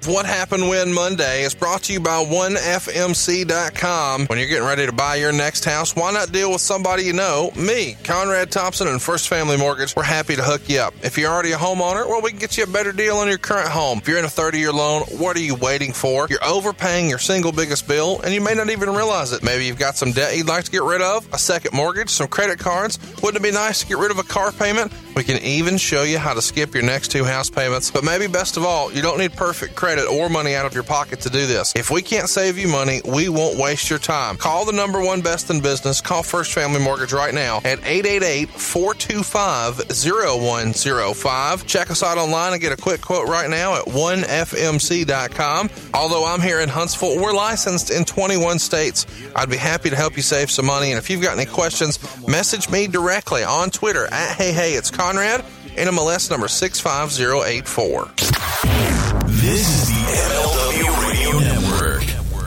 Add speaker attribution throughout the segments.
Speaker 1: What Happened When Monday is brought to you by OneFMC.com. When you're getting ready to buy your next house, why not deal with somebody you know? Me, Conrad Thompson, and First Family Mortgage, we're happy to hook you up. If you're already a homeowner, well, we can get you a better deal on your current home. If you're in a 30-year loan, what are you waiting for? You're overpaying your single biggest bill, and you may not even realize it. Maybe you've got some debt you'd like to get rid of, a second mortgage, some credit cards. Wouldn't it be nice to get rid of a car payment? We can even show you how to skip your next 2 house payments. But maybe best of all, you don't need perfect credit or money out of your pocket to do this. If we can't save you money, we won't waste your time. Call the number one best in business. Call First Family Mortgage right now at 888-425-0105. Check us out online and get a quick quote right now at onefmc.com. Although I'm here in Huntsville, we're licensed in 21 states. I'd be happy to help you save some money. And if you've got any questions, message me directly on Twitter at Hey It's Conrad, NMLS number 65084.
Speaker 2: This is the MLW Radio Network.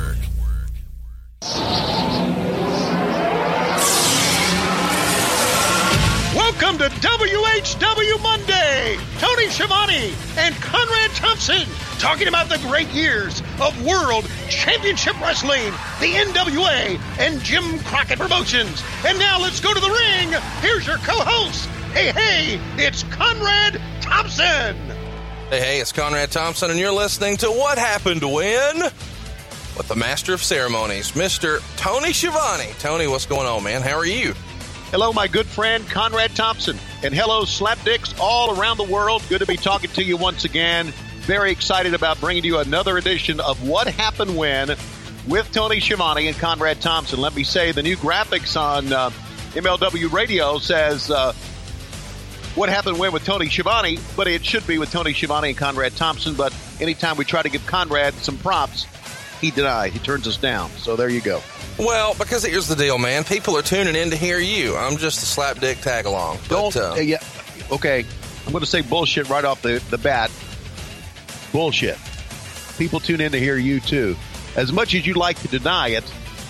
Speaker 3: Welcome to WHW Monday. Tony Schiavone and Conrad Thompson talking about the great years of World Championship Wrestling, the NWA, and Jim Crockett Promotions. And now let's go to the ring. Here's your co-host. Hey, it's Conrad Thompson.
Speaker 1: Hey, it's Conrad Thompson, and you're listening to What Happened When with the Master of Ceremonies, Mr. Tony Schiavone. Tony, what's going on, man? How are you?
Speaker 3: Hello, my good friend, Conrad Thompson. And hello, slapdicks all around the world. Good to be talking to you once again. Very excited about bringing you another edition of What Happened When with Tony Schiavone and Conrad Thompson. Let me say the new graphics on MLW Radio says What Happened When with Tony Schiavone, but it should be with Tony Schiavone and Conrad Thompson. But anytime we try to give Conrad some props, he denies. He turns us down. So there you go.
Speaker 1: Well, because here's the deal, man. People are tuning in to hear you. I'm just a slapdick tag-along.
Speaker 3: Okay. I'm going to say bullshit right off the bat. Bullshit. People tune in to hear you, too. As much as you like to deny it,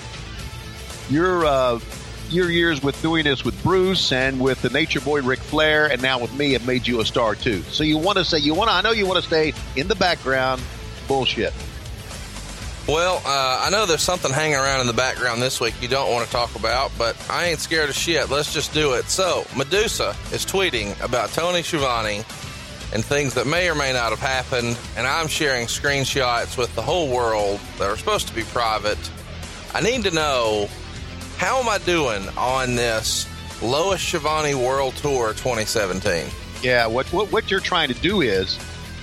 Speaker 3: your years with doing this with Bruce and with the Nature Boy Ric Flair and now with me have made you a star, too. So you want to say, I know you want to stay in the background. Bullshit.
Speaker 1: Well, I know there's something hanging around in the background this week you don't want to talk about, but I ain't scared of shit. Let's just do it. So, Medusa is tweeting about Tony Schiavone and things that may or may not have happened, and I'm sharing screenshots with the whole world that are supposed to be private. I need to know, how am I doing on this Lois Schiavone World Tour 2017?
Speaker 3: Yeah, what you're trying to do is,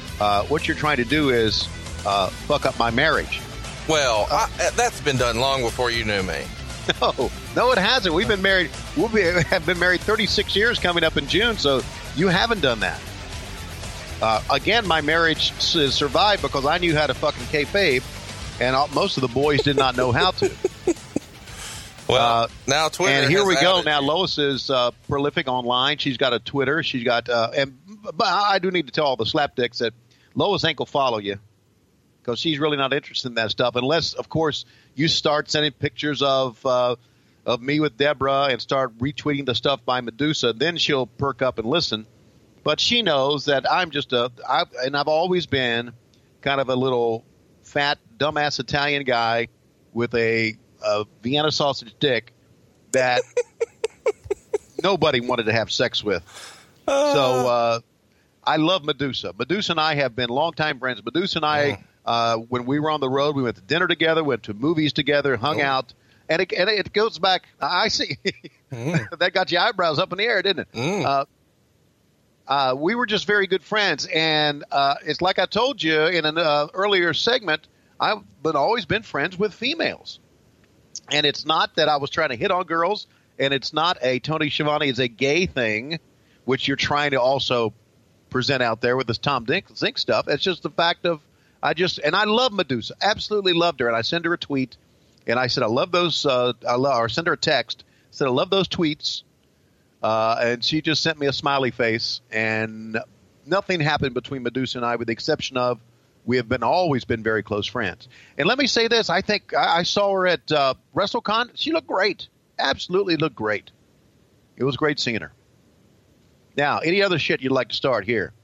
Speaker 3: fuck up my marriage.
Speaker 1: Well, that's been done long before you knew me.
Speaker 3: No, it hasn't. We've been married. Have been married 36 years coming up in June, so you haven't done that. Again, my marriage survived because I knew how to fucking kayfabe, and most of the boys did not know how to.
Speaker 1: Well, now Twitter.
Speaker 3: And here we go. Now Lois is prolific online. She's got a Twitter. She's got, but I do need to tell all the slapdicks that Lois ain't gonna follow you, because she's really not interested in that stuff, unless, of course, you start sending pictures of me with Deborah and start retweeting the stuff by Medusa. Then she'll perk up and listen. But she knows that I'm just I've always been kind of a little fat, dumbass Italian guy with a Vienna sausage dick that nobody wanted to have sex with. So I love Medusa. Medusa and I have been longtime friends. Medusa and I. When we were on the road, we went to dinner together, went to movies together, hung out, and it goes back. I see that got your eyebrows up in the air, didn't it? We were just very good friends, and it's like I told you in an earlier segment. I've always been friends with females, and it's not that I was trying to hit on girls, and it's not a Tony Schiavone is a gay thing, which you're trying to also present out there with this Tom Zink stuff. It's just the fact of. I love Medusa, absolutely loved her, and I sent her a tweet, and I said I love those. Or send her a text. Said I love those tweets, and she just sent me a smiley face, and nothing happened between Medusa and I, with the exception of we have always been very close friends. And let me say this: I think I saw her at WrestleCon. She looked great, absolutely looked great. It was great seeing her. Now, any other shit you'd like to start here?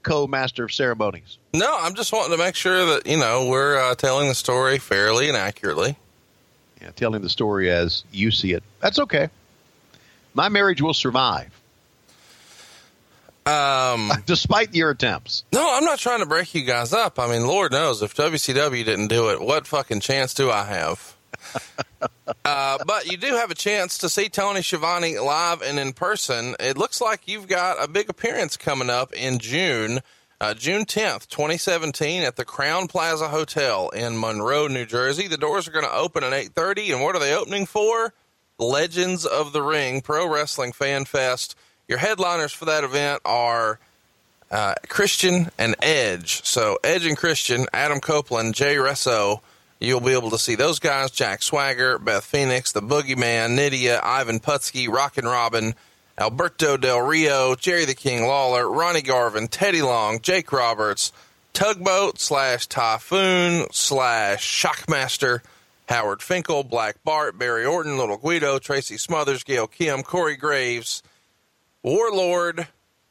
Speaker 3: co-master of ceremonies.
Speaker 1: No, I'm just wanting to make sure that, we're telling the story fairly and accurately.
Speaker 3: Yeah, telling the story as you see it. That's okay. My marriage will survive. Despite your attempts.
Speaker 1: No, I'm not trying to break you guys up. I mean, Lord knows if WCW didn't do it, what fucking chance do I have? But you do have a chance to see Tony Schiavone live and in person. It looks like you've got a big appearance coming up in June, June 10th, 2017 at the Crowne Plaza Hotel in Monroe, New Jersey. The doors are going to open at 8:30, and what are they opening for? Legends of the Ring Pro Wrestling Fan Fest. Your headliners for that event are Christian and Edge. So Edge and Christian, Adam Copeland, Jay Resso. You'll be able to see those guys, Jack Swagger, Beth Phoenix, the Boogeyman, Nydia, Ivan Putski, Rockin' Robin, Alberto Del Rio, Jerry the King Lawler, Ronnie Garvin, Teddy Long, Jake Roberts, Tugboat / Typhoon / Shockmaster, Howard Finkel, Black Bart, Barry Orton, Little Guido, Tracy Smothers, Gail Kim, Corey Graves, Warlord,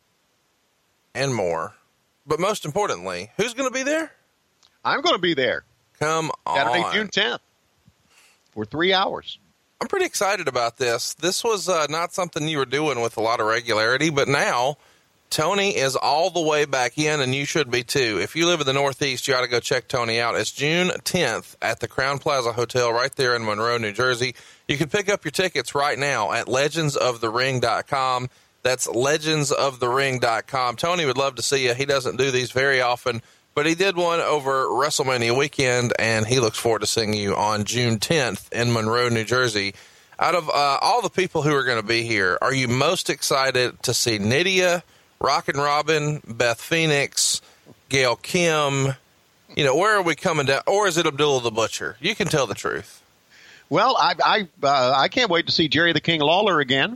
Speaker 1: and more. But most importantly, who's going to be there?
Speaker 3: I'm going to be there.
Speaker 1: Come on.
Speaker 3: Saturday, June 10th for 3 hours.
Speaker 1: I'm pretty excited about this. This was not something you were doing with a lot of regularity, but now Tony is all the way back in, and you should be too. If you live in the Northeast, you ought to go check Tony out. It's June 10th at the Crowne Plaza Hotel right there in Monroe, New Jersey. You can pick up your tickets right now at legendsofthering.com. That's legendsofthering.com. Tony would love to see you. He doesn't do these very often, but he did one over WrestleMania weekend, and he looks forward to seeing you on June 10th in Monroe, New Jersey. Out of all the people who are going to be here, are you most excited to see Nydia, Rockin' Robin, Beth Phoenix, Gail Kim? Where are we coming down? Or is it Abdullah the Butcher? You can tell the truth.
Speaker 3: Well, I can't wait to see Jerry the King Lawler again.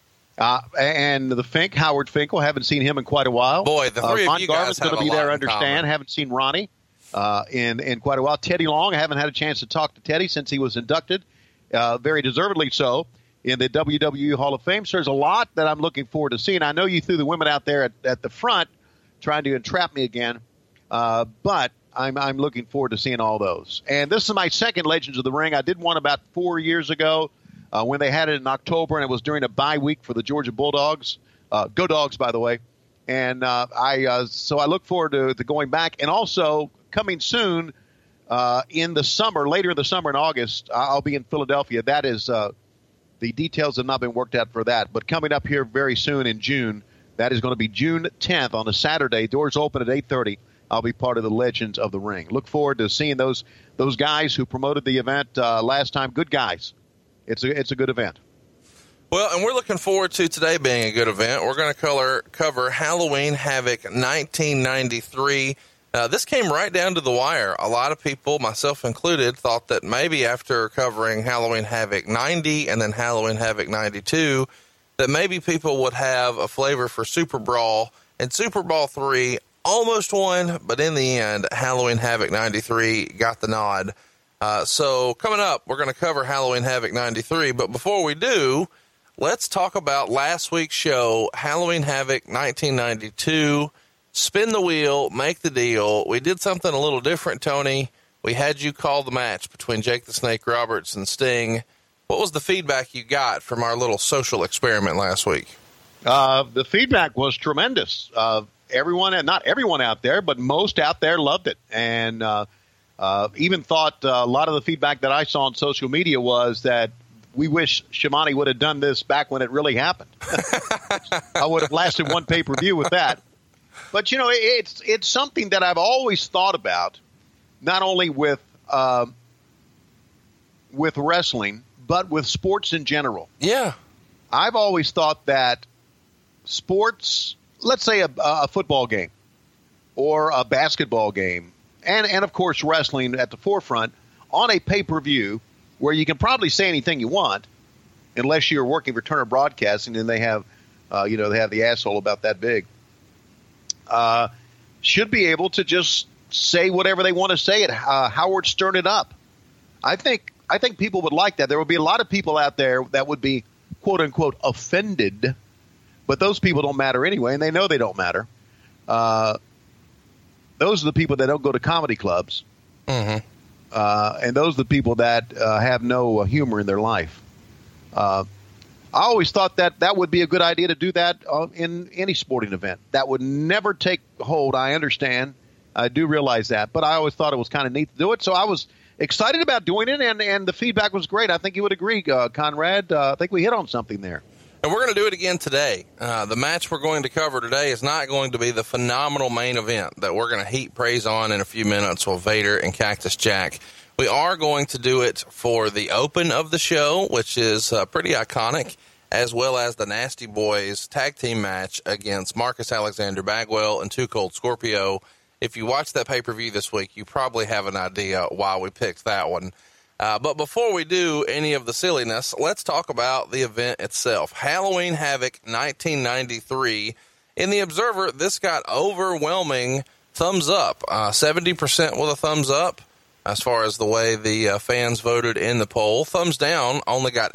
Speaker 3: And the Howard Finkel, haven't seen him in quite a while.
Speaker 1: Boy, the three of you guys have
Speaker 3: going to be there. Understand? Haven't seen Ronnie in quite a while. Teddy Long, I haven't had a chance to talk to Teddy since he was inducted, very deservedly so, in the WWE Hall of Fame. So there's a lot that I'm looking forward to seeing. I know you threw the women out there at the front trying to entrap me again, but I'm looking forward to seeing all those. And this is my second Legends of the Ring. I did one about 4 years ago. When they had it in October, and it was during a bye week for the Georgia Bulldogs. Go Dogs, by the way. And so I look forward to going back. And also, coming soon in the summer, later in the summer in August, I'll be in Philadelphia. That is, the details have not been worked out for that. But coming up here very soon in June, that is going to be June 10th on a Saturday. Doors open at 8:30. I'll be part of the Legends of the Ring. Look forward to seeing those guys who promoted the event last time. Good guys. It's a good event.
Speaker 1: Well, and we're looking forward to today being a good event. We're going to cover Halloween Havoc 1993. This came right down to the wire. A lot of people, myself included, thought that maybe after covering Halloween Havoc 90 and then Halloween Havoc 92, that maybe people would have a flavor for Super Brawl. And Super Brawl 3 almost won, but in the end, Halloween Havoc 93 got the nod. So coming up, we're going to cover Halloween Havoc 93. But before we do, let's talk about last week's show, Halloween Havoc 1992. Spin the wheel, make the deal. We did something a little different, Tony. We had you call the match between Jake the Snake Roberts and Sting. What was the feedback you got from our little social experiment last week?
Speaker 3: The feedback was tremendous. Everyone, and not everyone out there, but most out there loved it. And even thought a lot of the feedback that I saw on social media was that we wish Schiavone would have done this back when it really happened. I would have lasted one pay-per-view with that. But, it's something that I've always thought about, not only with wrestling, but with sports in general.
Speaker 1: Yeah.
Speaker 3: I've always thought that sports, let's say a football game or a basketball game, and of course wrestling at the forefront, on a pay-per-view where you can probably say anything you want, unless you're working for Turner Broadcasting and they have, they have the asshole about that big, should be able to just say whatever they want to say at Howard Stern it up. I think people would like that. There would be a lot of people out there that would be, quote unquote, offended, but those people don't matter anyway, and they know they don't matter. those are the people that don't go to comedy clubs.
Speaker 1: Mm-hmm.
Speaker 3: And those are the people that have no humor in their life. I always thought that would be a good idea to do that in any sporting event. That would never take hold. I understand. I do realize that. But I always thought it was kind of neat to do it. So I was excited about doing it, and the feedback was great. I think you would agree, Conrad. I think we hit on something there.
Speaker 1: And we're going to do it again today. The match we're going to cover today is not going to be the phenomenal main event that we're going to heap praise on in a few minutes with Vader and Cactus Jack. We are going to do it for the open of the show, which is pretty iconic, as well as the Nasty Boys tag team match against Marcus Alexander Bagwell and Too Cold Scorpio. If you watched that pay-per-view this week, you probably have an idea why we picked that one. But before we do any of the silliness, let's talk about the event itself. Halloween Havoc 1993. In the Observer, this got overwhelming thumbs up. 70% with a thumbs up as far as the way the fans voted in the poll. Thumbs down only got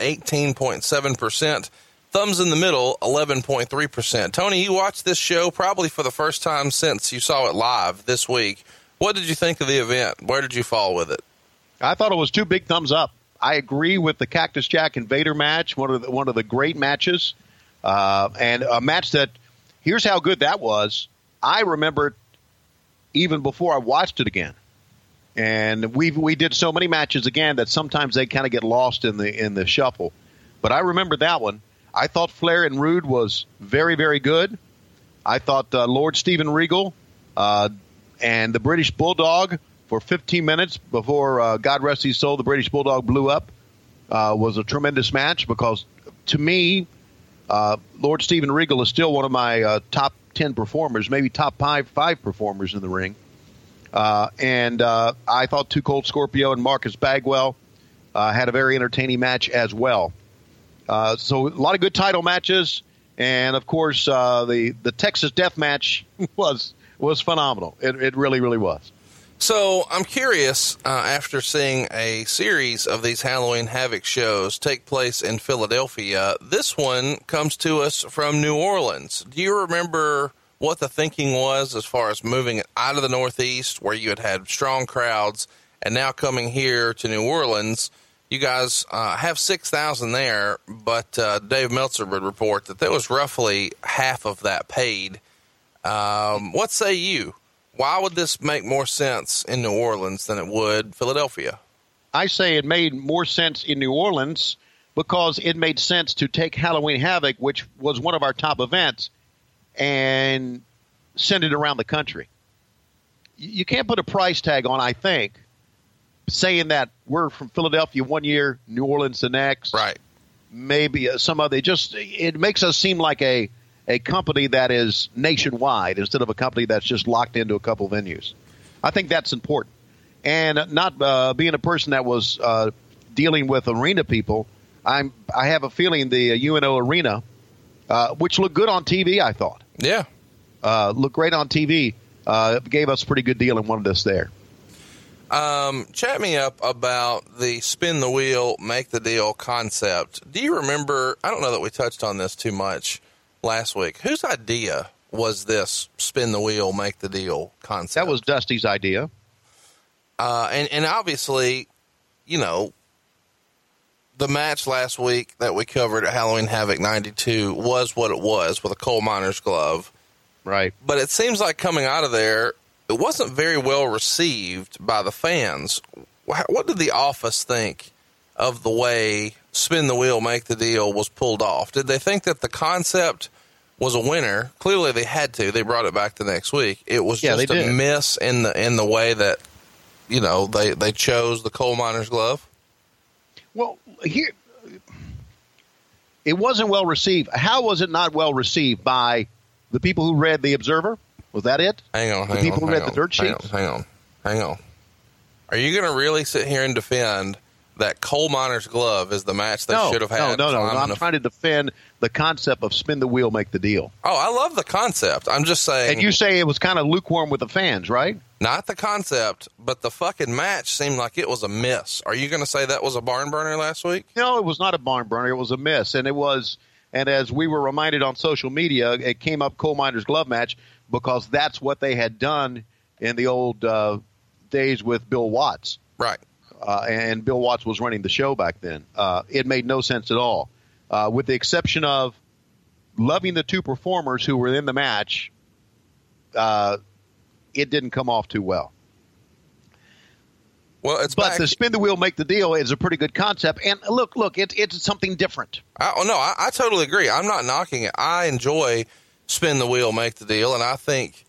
Speaker 1: 18.7%. Thumbs in the middle, 11.3%. Tony, you watched this show probably for the first time since you saw it live this week. What did you think of the event? Where did you fall with it?
Speaker 3: I thought it was 2 big thumbs up. I agree with the Cactus Jack and Vader match, one of the great matches, and a match that, here's how good that was. I remember it even before I watched it again, and we did so many matches again that sometimes they kind of get lost in the shuffle. But I remember that one. I thought Flair and Rude was very, very good. I thought Lord Steven Regal and the British Bulldog for 15 minutes before, God rest his soul, the British Bulldog blew up, was a tremendous match because, to me, Lord Steven Regal is still one of my top 10 performers, maybe top five performers in the ring. And I thought Too Cold Scorpio and Marcus Bagwell had a very entertaining match as well. So a lot of good title matches, and, of course, the Texas Death Match was phenomenal. It really, really was.
Speaker 1: So I'm curious, after seeing a series of these Halloween Havoc shows take place in Philadelphia, this one comes to us from New Orleans. Do you remember what the thinking was as far as moving it out of the Northeast where you had strong crowds and now coming here to New Orleans? You guys have 6,000 there, but Dave Meltzer would report that there was roughly half of that paid. What say you? Why would this make more sense in New Orleans than it would Philadelphia?
Speaker 3: I say it made more sense in New Orleans because it made sense to take Halloween Havoc, which was one of our top events, and send it around the country. You can't put a price tag on, I think, saying that we're from Philadelphia one year, New Orleans the next.
Speaker 1: Right.
Speaker 3: Maybe some other. It makes us seem like a company that is nationwide instead of a company that's just locked into a couple venues. I think that's important. And not being a person that was dealing with arena people, I have a feeling the UNO Arena, which looked good on TV, I thought.
Speaker 1: Yeah.
Speaker 3: Looked great on TV, gave us a pretty good deal and wanted us there.
Speaker 1: Chat me up about the spin the wheel, make the deal concept. Do you remember, I don't know that we touched on this too much last week, whose idea was this spin the wheel, make the deal concept?
Speaker 3: That was Dusty's idea.
Speaker 1: And obviously, you know, the match last week that we covered at Halloween Havoc 92 was what it was with a coal miner's glove.
Speaker 3: Right.
Speaker 1: But it seems like coming out of there, it wasn't very well received by the fans. What did the office think of the way spin the wheel, make the deal was pulled off? Did they think that the concept was a winner? Clearly they had to. They brought it back the next week. It was just a miss in the way that, you know, they chose the coal miner's glove.
Speaker 3: Well, here, it wasn't well received. How was it not well received by the people who read the Observer? Was that it?
Speaker 1: Hang on.
Speaker 3: The people who read the dirt sheets?
Speaker 1: Hang on. Are you going to really sit here and defend that coal miner's glove is the match they should have had?
Speaker 3: No. I'm trying to defend the concept of spin the wheel, make the deal.
Speaker 1: Oh, I love the concept. I'm just saying.
Speaker 3: And you say it was kind of lukewarm with the fans, right?
Speaker 1: Not the concept, but the fucking match seemed like it was a miss. Are you going to say that was a barn burner last week?
Speaker 3: No, it was not a barn burner. It was a miss. And as we were reminded on social media, it came up coal miner's glove match. because that's what they had done in the old days with Bill Watts.
Speaker 1: Right.
Speaker 3: And Bill Watts was running the show back then. It made no sense at all, with the exception of loving the two performers who were in the match. It didn't come off too well.
Speaker 1: Well,
Speaker 3: but the spin the wheel, make the deal is a pretty good concept. And look, it's something different.
Speaker 1: I totally agree. I'm not knocking it. I enjoy spin the wheel, make the deal. And I think,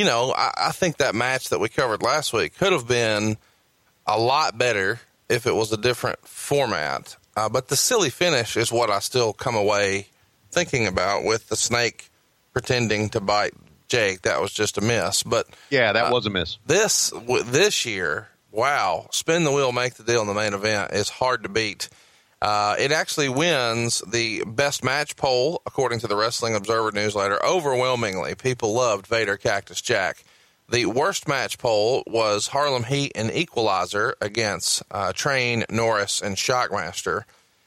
Speaker 1: I think that match that we covered last week could have been a lot better if it was a different format. But the silly finish is what I still come away thinking about, with the snake pretending to bite Jake. That was just a miss. But
Speaker 3: yeah, that was a miss.
Speaker 1: This year, wow, spin the wheel, make the deal in the main event is hard to beat. It actually wins the best match poll, according to the Wrestling Observer newsletter. Overwhelmingly, people loved Vader Cactus Jack. The worst match poll was Harlem Heat and Equalizer against Train, Norris, and Shockmaster.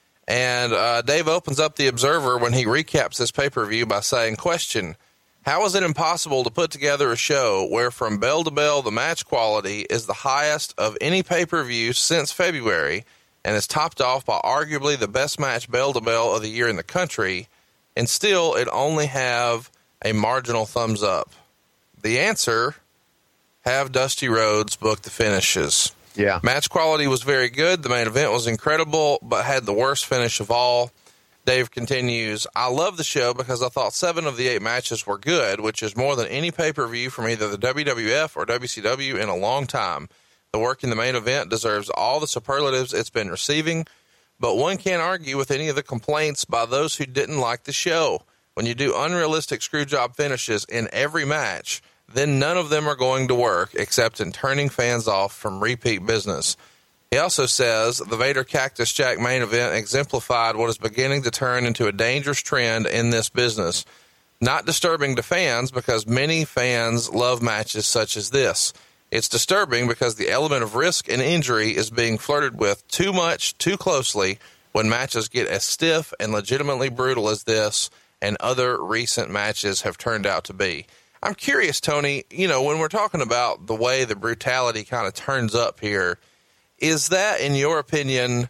Speaker 1: And Dave opens up the Observer when he recaps this pay-per-view by saying, question, how is it impossible to put together a show where from bell to bell the match quality is the highest of any pay-per-view since February and is topped off by arguably the best match bell to bell of the year in the country, and still it only have a marginal thumbs up? The answer, have Dusty Rhodes book the finishes.
Speaker 3: Yeah.
Speaker 1: Match quality was very good. The main event was incredible, but had the worst finish of all. Dave continues, I love the show because I thought 7 of the 8 matches were good, which is more than any pay-per-view from either the WWF or WCW in a long time. The work in the main event deserves all the superlatives it's been receiving, but one can't argue with any of the complaints by those who didn't like the show. When you do unrealistic screwjob finishes in every match, then none of them are going to work except in turning fans off from repeat business. He also says the Vader Cactus Jack main event exemplified what is beginning to turn into a dangerous trend in this business. Not disturbing to fans because many fans love matches such as this. It's disturbing because the element of risk and injury is being flirted with too much, too closely, when matches get as stiff and legitimately brutal as this and other recent matches have turned out to be. I'm curious, Tony, when we're talking about the way the brutality kind of turns up here, is that, in your opinion,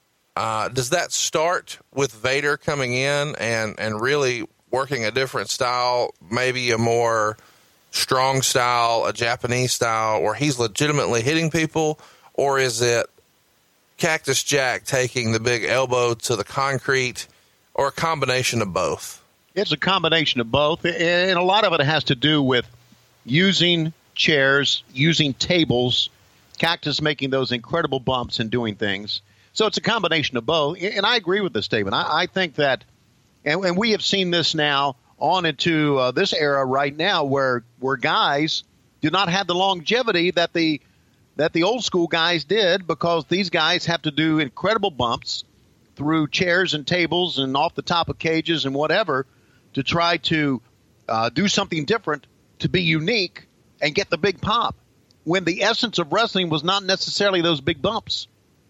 Speaker 1: does that start with Vader coming in and really working a different style, maybe a more strong style, a Japanese style, where he's legitimately hitting people? Or is it Cactus Jack taking the big elbow to the concrete, or a combination of both?
Speaker 3: It's a combination of both, and a lot of it has to do with using chairs, using tables, Cactus making those incredible bumps and doing things. So it's a combination of both, and I agree with this statement. I think that, and we have seen this now on into this era right now where guys do not have the longevity that the old school guys did, because these guys have to do incredible bumps through chairs and tables and off the top of cages and whatever to try to do something different, to be unique and get the big pop, when the essence of wrestling was not necessarily those big bumps.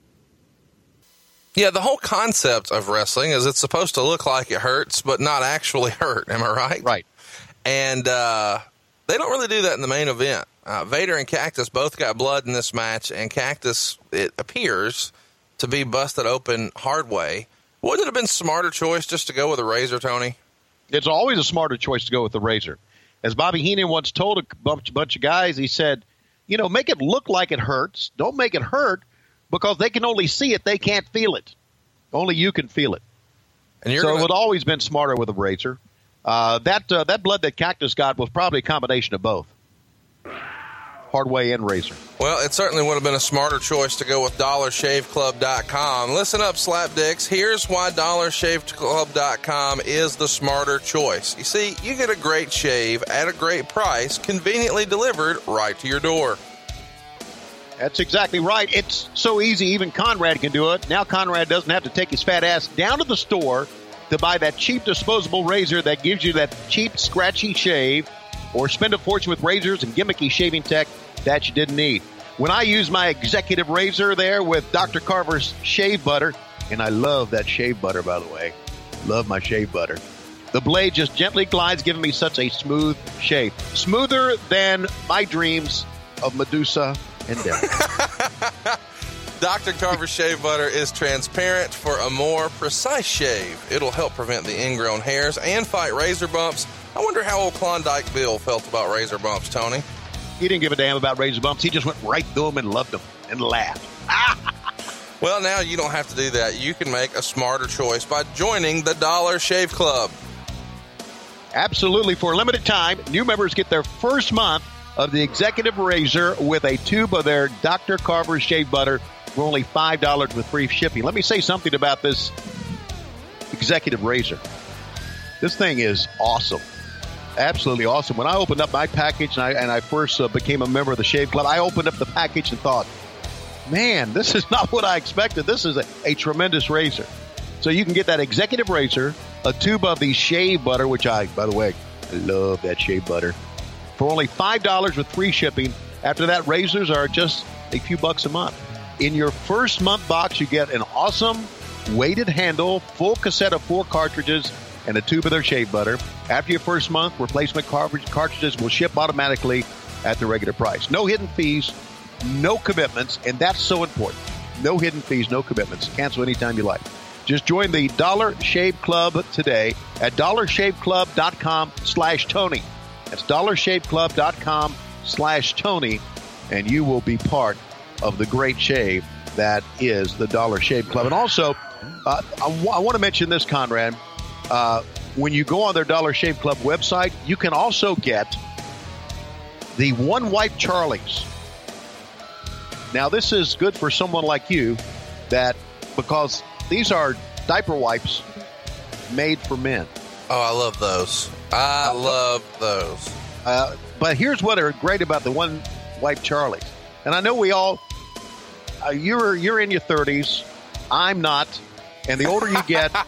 Speaker 1: Yeah, the whole concept of wrestling is it's supposed to look like it hurts, but not actually hurt. Am I right?
Speaker 3: Right.
Speaker 1: And they don't really do that in the main event. Vader and Cactus both got blood in this match, and Cactus, it appears, to be busted open hard way. Wouldn't it have been a smarter choice just to go with a razor, Tony?
Speaker 3: It's always a smarter choice to go with the razor. As Bobby Heenan once told a bunch of guys, he said, make it look like it hurts. Don't make it hurt, because they can only see it. They can't feel it. Only you can feel it. And it would always been smarter with a razor. That blood that Cactus got was probably a combination of both. Hardway and razor.
Speaker 1: Well, it certainly would have been a smarter choice to go with DollarShaveClub.com. Listen up, Slapdicks. Here's why DollarShaveClub.com is the smarter choice. You see, you get a great shave at a great price, conveniently delivered right to your door.
Speaker 3: That's exactly right. It's so easy, even Conrad can do it. Now Conrad doesn't have to take his fat ass down to the store to buy that cheap disposable razor that gives you that cheap, scratchy shave, or spend a fortune with razors and gimmicky shaving tech that you didn't need. When I use my executive razor there with Dr. Carver's shave butter, and I love that shave butter, by the way. Love my shave butter. The blade just gently glides, giving me such a smooth shave. Smoother than my dreams of Medusa and Derek.
Speaker 1: Dr. Carver Shave Butter is transparent for a more precise shave. It'll help prevent the ingrown hairs and fight razor bumps. I wonder how old Klondike Bill felt about razor bumps, Tony.
Speaker 3: He didn't give a damn about razor bumps. He just went right through them and loved them and laughed.
Speaker 1: Well, now you don't have to do that. You can make a smarter choice by joining the Dollar Shave Club.
Speaker 3: Absolutely. For a limited time, new members get their first month of the Executive Razor with a tube of their Dr. Carver Shave Butter for only $5 with free shipping. Let me say something about this Executive Razor. This thing is awesome. Absolutely awesome. When I opened up my package and I first became a member of the Shave Club, I opened up the package and thought, man, this is not what I expected. This is a tremendous razor. So you can get that Executive Razor, a tube of the shave butter, which by the way, I love that shave butter, for only $5 with free shipping. After that, razors are just a few bucks a month. In your first month box, you get an awesome weighted handle, full cassette of 4 cartridges, and a tube of their shave butter. After your first month, replacement cartridges will ship automatically at the regular price. No hidden fees, no commitments, and that's so important. No hidden fees, no commitments. Cancel anytime you like. Just join the Dollar Shave Club today at dollarshaveclub.com/Tony. That's dollarshaveclub.com/Tony, and you will be part of the great shave that is the Dollar Shave Club. And also, I want to mention this, Conrad. When you go on their Dollar Shave Club website, you can also get the One Wipe Charlies. Now, this is good for someone like you because these are diaper wipes made for men. Oh,
Speaker 1: I love those. I love those.
Speaker 3: But here's what are great about the One Wipe Charlies. And I know we all, you're in your 30s. I'm not. And the older you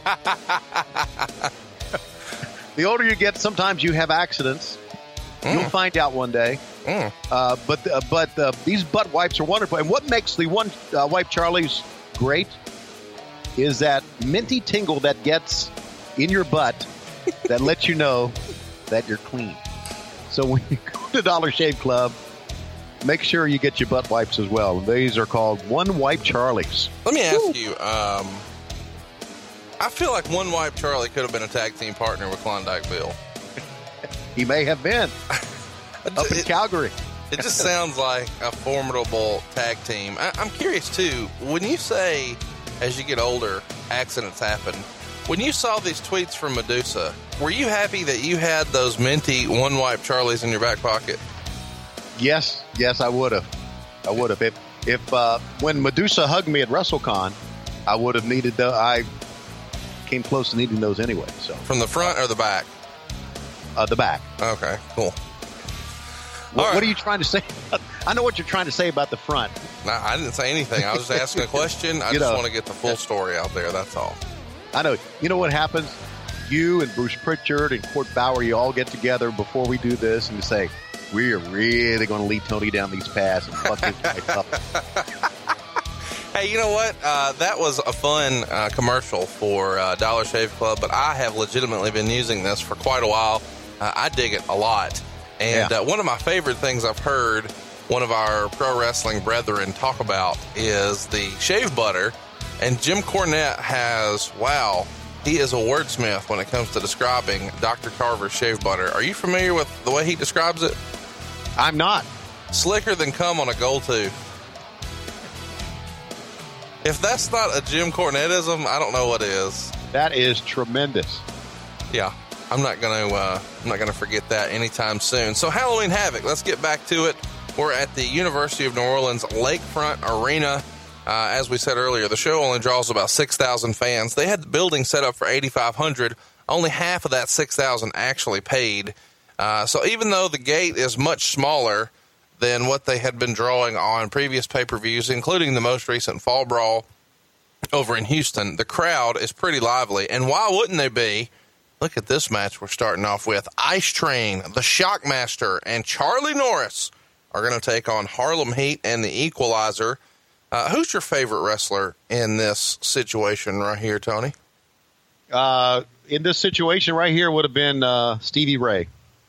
Speaker 3: get, sometimes you have accidents. You'll find out one day. But these butt wipes are wonderful. And what makes the One Wipe Charlies great is that minty tingle that gets in your butt that lets you know that you're clean. So when you go to Dollar Shave Club, make sure you get your butt wipes as well. These are called One Wipe Charlies.
Speaker 1: Let me ask you, I feel like One Wipe Charlie could have been a tag team partner with Klondike Bill.
Speaker 3: He may have been. Up in Calgary.
Speaker 1: It just sounds like a formidable tag team. I'm curious, too, when you say, as you get older, accidents happen, when you saw these tweets from Medusa, were you happy that you had those minty One Wipe Charlies in your back pocket?
Speaker 3: Yes, I would have. If when Medusa hugged me at WrestleCon, I would have needed I came close to needing those anyway. So
Speaker 1: from the front or the back?
Speaker 3: The back.
Speaker 1: Okay, cool.
Speaker 3: What are you trying to say? I know what you're trying to say about the front.
Speaker 1: No, I didn't say anything. I was just asking a question. I just want to get the full story out there. That's all.
Speaker 3: I know. You know what happens? You and Bruce Pritchard and Court Bauer, you all get together before we do this and you say, we are really going to lead Tony down these paths and fuck his life up.
Speaker 1: Hey, you know what? That was a fun commercial for Dollar Shave Club, but I have legitimately been using this for quite a while. I dig it a lot. And one of my favorite things I've heard one of our pro wrestling brethren talk about is the shave butter. And Jim Cornette he is a wordsmith when it comes to describing Dr. Carver's shave butter. Are you familiar with the way he describes it?
Speaker 3: I'm not.
Speaker 1: Slicker than cum on a gold tooth. If that's not a Jim Cornetteism, I don't know what is.
Speaker 3: That is tremendous.
Speaker 1: Yeah. I'm not gonna forget that anytime soon. So Halloween Havoc, let's get back to it. We're at the University of New Orleans Lakefront Arena. As we said earlier, the show only draws about 6,000 fans. They had the building set up for 8,500. Only half of that 6,000 actually paid. So even though the gate is much smaller than what they had been drawing on previous pay-per-views, including the most recent Fall Brawl over in Houston, the crowd is pretty lively. And why wouldn't they be? Look at this match we're starting off with. Ice Train, the Shockmaster, and Charlie Norris are going to take on Harlem Heat and the Equalizer. Who's your favorite wrestler in this situation right here, Tony?
Speaker 3: In this situation right here would have been Stevie Ray.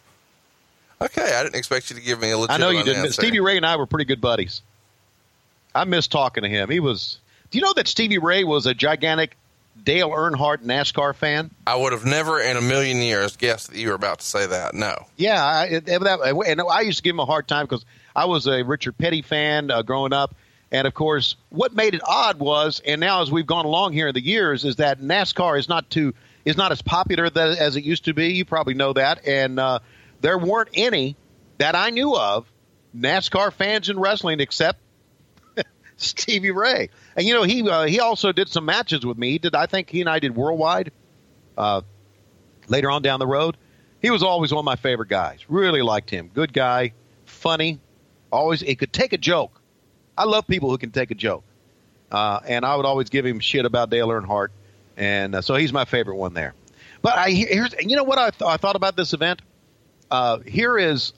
Speaker 1: Okay, I didn't expect you to give me a legitimate
Speaker 3: I know you didn't.
Speaker 1: answer.
Speaker 3: Stevie Ray and I were pretty good buddies. I miss talking to him. He was. Do you know that Stevie Ray was a gigantic Dale Earnhardt NASCAR fan?
Speaker 1: I would have never in a million years guessed that you were about to say that. No.
Speaker 3: Yeah, and I used to give him a hard time because I was a Richard Petty fan growing up. And, of course, what made it odd was, and now as we've gone along here in the years, is that NASCAR is not as popular as it used to be. You probably know that. And there weren't any that I knew of NASCAR fans in wrestling except Stevie Ray. And, you know, he also did some matches with me. I think he and I did Worldwide later on down the road. He was always one of my favorite guys. Really liked him. Good guy, funny. He could take a joke. I love people who can take a joke. And I would always give him shit about Dale Earnhardt. And so he's my favorite one there. But you know what I thought about this event? Here's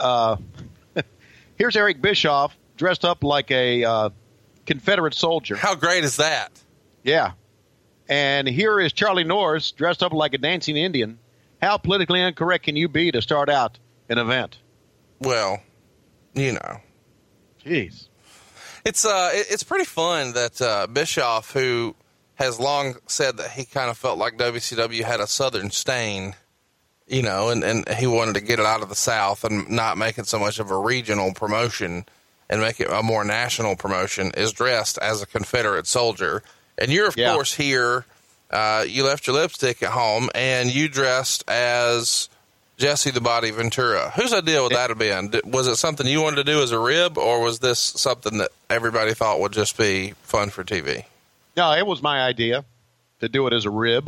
Speaker 3: Eric Bischoff dressed up like a Confederate soldier.
Speaker 1: How great is that?
Speaker 3: Yeah. And here is Charlie Norris dressed up like a dancing Indian. How politically incorrect can you be to start out an event?
Speaker 1: Well, you know.
Speaker 3: Jeez.
Speaker 1: It's pretty fun that Bischoff, who has long said that he kind of felt like WCW had a Southern stain, you know, and he wanted to get it out of the South and not make it so much of a regional promotion and make it a more national promotion, is dressed as a Confederate soldier. And you're, of course, here. You left your lipstick at home, and you dressed as Jesse the Body Ventura. Whose idea would that have been? Was it something you wanted to do as a rib, or was this something that everybody thought would just be fun for TV?
Speaker 3: No, it was my idea to do it as a rib.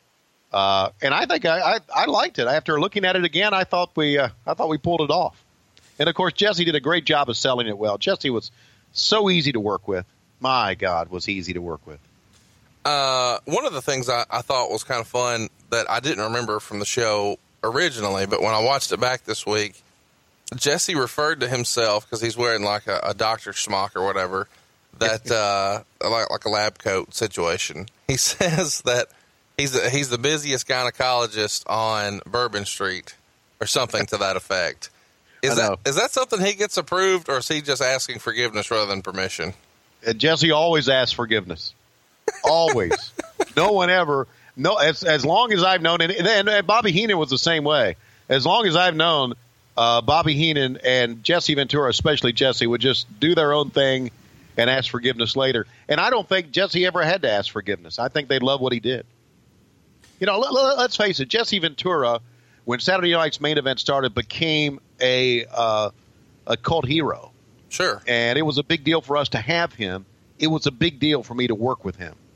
Speaker 3: And I think I liked it. After looking at it again, I thought we pulled it off. And, of course, Jesse did a great job of selling it well. Jesse was so easy to work with. My God, was he easy to work with.
Speaker 1: One of the things I thought was kind of fun that I didn't remember from the show originally, but when I watched it back this week, Jesse referred to himself, because he's wearing like a doctor's smock or whatever, that like a lab coat situation. He says that he's the busiest gynecologist on Bourbon Street or something to that effect. Is that something he gets approved, or is he just asking forgiveness rather than permission?
Speaker 3: Jesse always asks forgiveness. Always. No one ever. No, as long as I've known, and Bobby Heenan was the same way. As long as I've known, Bobby Heenan and Jesse Ventura, especially Jesse, would just do their own thing and ask forgiveness later. And I don't think Jesse ever had to ask forgiveness. I think they love what he did. You know, let's face it, Jesse Ventura, when Saturday Night's Main Event started, became a cult hero.
Speaker 1: Sure.
Speaker 3: And it was a big deal for us to have him. It was a big deal for me to work with him.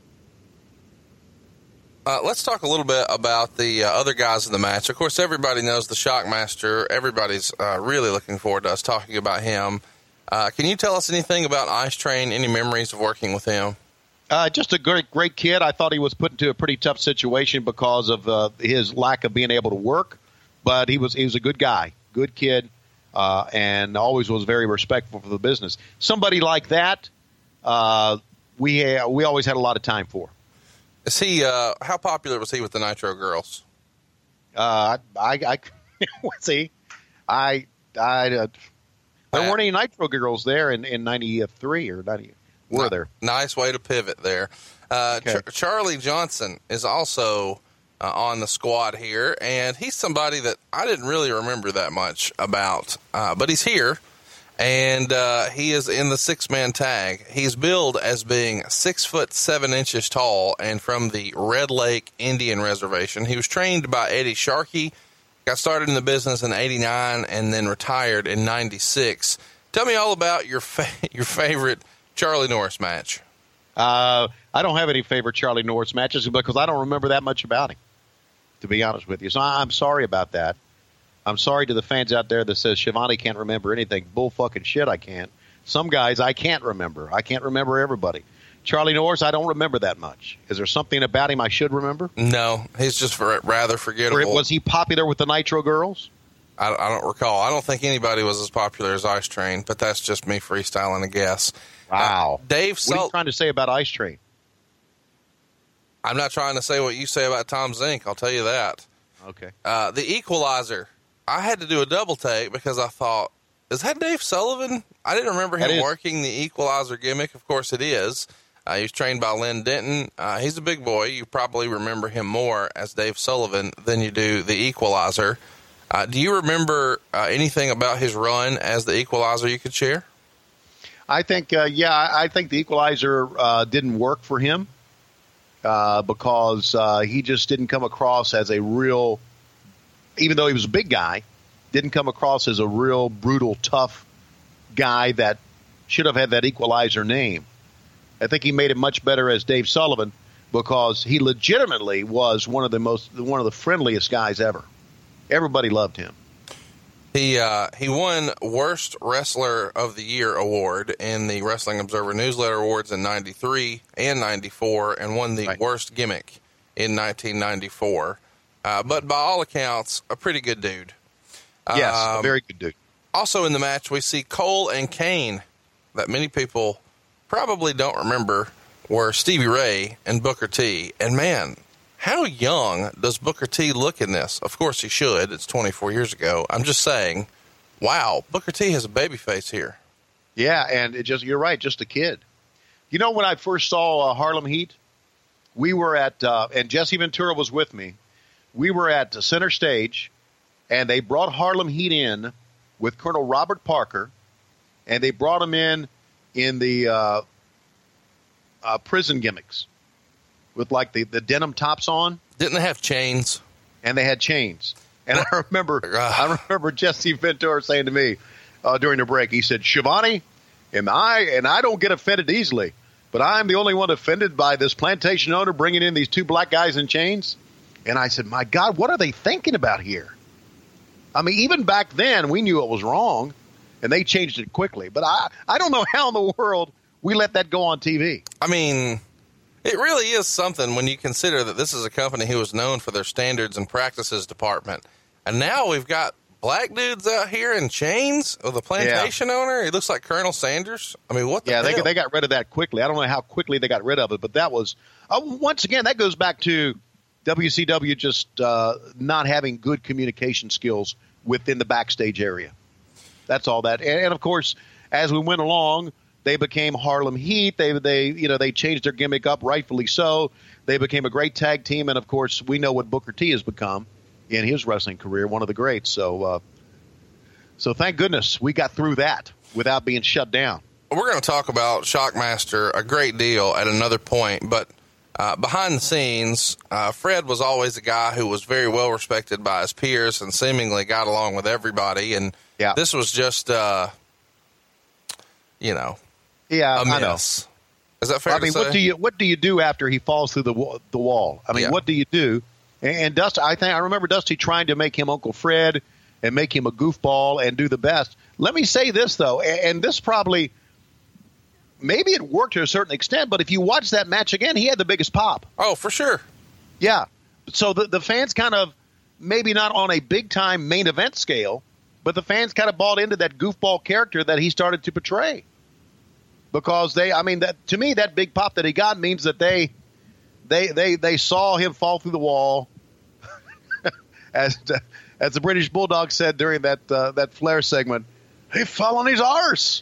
Speaker 1: Let's talk a little bit about the other guys in the match. Of course, everybody knows the Shockmaster. Everybody's really looking forward to us talking about him. Can you tell us anything about Ice Train? Any memories of working with him?
Speaker 3: Just a great kid. I thought he was put into a pretty tough situation because of his lack of being able to work, but he was a good guy, good kid, and always was very respectful for the business. Somebody like that, we always had a lot of time for.
Speaker 1: Is he? How popular was he with the Nitro Girls?
Speaker 3: Let's see. There weren't any Nitro Girls there in 93 or 90. Were there?
Speaker 1: Nice way to pivot there. Okay. Charlie Johnson is also on the squad here, and he's somebody that I didn't really remember that much about, but he's here, and he is in the 6-man tag. He's billed as being 6'7" tall and from the Red Lake Indian Reservation. He was trained by Eddie Sharkey, got started in the business in '89, and then retired in '96. Tell me all about your favorite Charlie Norris match.
Speaker 3: I don't have any favorite Charlie Norris matches because I don't remember that much about him, to be honest with you. So I'm sorry about that. I'm sorry to the fans out there that says Schiavone can't remember anything. Bull fucking shit, I can't. Some guys I can't remember. I can't remember everybody. Charlie Norris, I don't remember that much. Is there something about him I should remember?
Speaker 1: No, he's just rather forgettable.
Speaker 3: Or was he popular with the Nitro Girls?
Speaker 1: I don't recall. I don't think anybody was as popular as Ice Train, but that's just me freestyling a guess.
Speaker 3: Wow.
Speaker 1: Dave,
Speaker 3: what are you trying to say about Ice Train?
Speaker 1: I'm not trying to say what you say about Tom Zink. I'll tell you that.
Speaker 3: Okay.
Speaker 1: The Equalizer. I had to do a double take because I thought, is that Dave Sullivan? I didn't remember him working the Equalizer gimmick. Of course it is. He was trained by Lynn Denton. He's a big boy. You probably remember him more as Dave Sullivan than you do the Equalizer. Do you remember anything about his run as the Equalizer you could share?
Speaker 3: I think, I think the Equalizer didn't work for him because he just didn't come across as a real, even though he was a big guy, didn't come across as a real brutal, tough guy that should have had that Equalizer name. I think he made it much better as Dave Sullivan because he legitimately was one of the friendliest guys ever. Everybody loved him.
Speaker 1: He won Worst Wrestler of the Year award in the Wrestling Observer Newsletter Awards in 93 and 94 and won the Worst Gimmick in 1994. But by all accounts, a pretty good dude.
Speaker 3: Yes, a very good dude.
Speaker 1: Also in the match, we see Cole and Kane, that many people probably don't remember, were Stevie Ray and Booker T. And man, how young does Booker T look in this? Of course he should. It's 24 years ago. I'm just saying, wow, Booker T has a baby face here.
Speaker 3: Yeah, and you're right, just a kid. You know, when I first saw Harlem Heat, we were at, and Jesse Ventura was with me, we were at Center Stage, and they brought Harlem Heat in with Colonel Robert Parker, and they brought him in the prison gimmicks with like the denim tops on.
Speaker 1: Didn't they have chains?
Speaker 3: And they had chains. And I remember Jesse Ventura saying to me during the break, he said, Shivani, and I don't get offended easily, but I'm the only one offended by this plantation owner bringing in these two black guys in chains. And I said, my God, what are they thinking about here? I mean, even back then, we knew it was wrong, and they changed it quickly. But I don't know how in the world we let that go on TV.
Speaker 1: I mean, it really is something when you consider that this is a company who is known for their standards and practices department. And now we've got black dudes out here in chains with a plantation owner. He looks like Colonel Sanders. I mean, what the hell?
Speaker 3: Yeah, they got rid of that quickly. I don't know how quickly they got rid of it, but that was, once again, that goes back to WCW just not having good communication skills within the backstage area. That's all that. And of course, as we went along, they became Harlem Heat. They changed their gimmick up, rightfully so. They became a great tag team, and of course, we know what Booker T has become in his wrestling career, one of the greats. So thank goodness we got through that without being shut down.
Speaker 1: We're going to talk about Shockmaster a great deal at another point, but behind the scenes, Fred was always a guy who was very well respected by his peers and seemingly got along with everybody. And this was just, a mess.
Speaker 3: I know.
Speaker 1: Is that fair to say?
Speaker 3: What do you do after he falls through the wall? I mean, what do you do? And Dusty, I remember Dusty trying to make him Uncle Fred and make him a goofball and do the best. Let me say this though, and this probably. Maybe it worked to a certain extent, but if you watch that match again, he had the biggest pop.
Speaker 1: Oh, for sure.
Speaker 3: Yeah. So the fans kind of, maybe not on a big-time main event scale, but the fans kind of bought into that goofball character that he started to portray. Because to me, that big pop that he got means that they saw him fall through the wall, as the British Bulldog said during that Flair segment, he fell on his arse.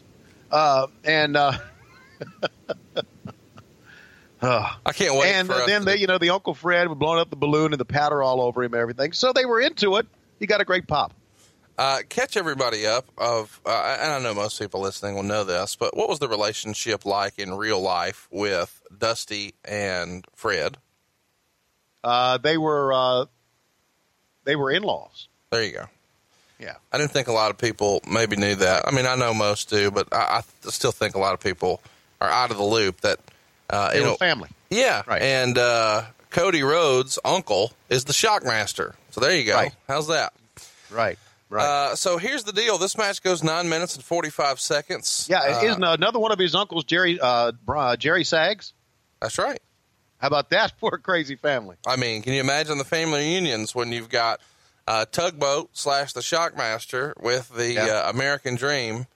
Speaker 1: I can't wait.
Speaker 3: And then the Uncle Fred was blowing up the balloon and the powder all over him and everything. So they were into it. He got a great pop.
Speaker 1: Catch everybody up of, and I know most people listening will know this, but what was the relationship like in real life with Dusty and Fred?
Speaker 3: They were in-laws.
Speaker 1: There you go.
Speaker 3: Yeah.
Speaker 1: I didn't think a lot of people maybe knew that. I mean, I know most do, but I still think a lot of people are out of the loop that,
Speaker 3: they were family.
Speaker 1: Yeah. Right. And, Cody Rhodes' uncle is the Shockmaster. So there you go.
Speaker 3: Right.
Speaker 1: How's that?
Speaker 3: Right.
Speaker 1: So here's the deal. This match goes 9 minutes and 45 seconds.
Speaker 3: Yeah. Isn't another one of his uncles, Jerry Sags?
Speaker 1: That's right.
Speaker 3: How about that for a crazy family?
Speaker 1: I mean, can you imagine the family reunions when you've got Tugboat / the Shockmaster with the American Dream,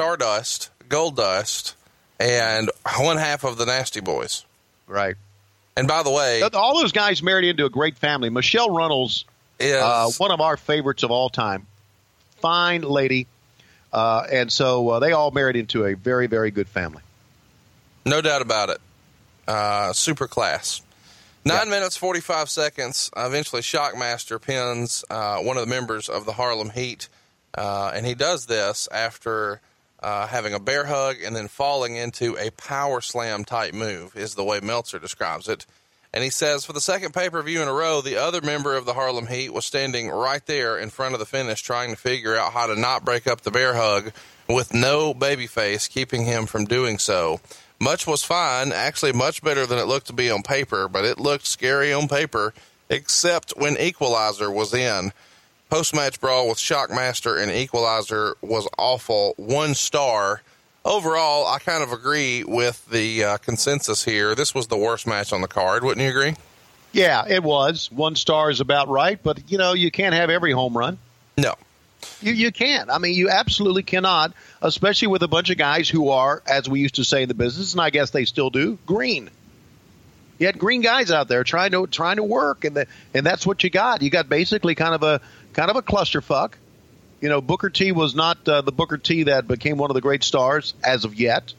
Speaker 1: Stardust, Goldust, and one half of the Nasty Boys.
Speaker 3: Right.
Speaker 1: And by the way,
Speaker 3: all those guys married into a great family. Michelle Runnels is one of our favorites of all time. Fine lady. And so they all married into a very, very good family.
Speaker 1: No doubt about it. Super class. 9 minutes, 45 seconds. Eventually, Shockmaster pins one of the members of the Harlem Heat. And he does this after having a bear hug and then falling into a power slam type move, is the way Meltzer describes it. And he says, for the second pay-per-view in a row, the other member of the Harlem Heat was standing right there in front of the finish trying to figure out how to not break up the bear hug with no babyface keeping him from doing so. Much was fine, actually much better than it looked to be on paper, but it looked scary on paper, except when Equalizer was in. Post-match brawl with Shockmaster and Equalizer was awful. 1 star. Overall, I kind of agree with the consensus here. This was the worst match on the card. Wouldn't you agree?
Speaker 3: Yeah, it was. 1 star is about right, but, you can't have every home run.
Speaker 1: No.
Speaker 3: You can't. I mean, you absolutely cannot, especially with a bunch of guys who are, as we used to say in the business, and I guess they still do, green. You had green guys out there trying to work, and that's what you got. You got basically kind of a clusterfuck. Booker T was not the Booker T that became one of the great stars as of yet.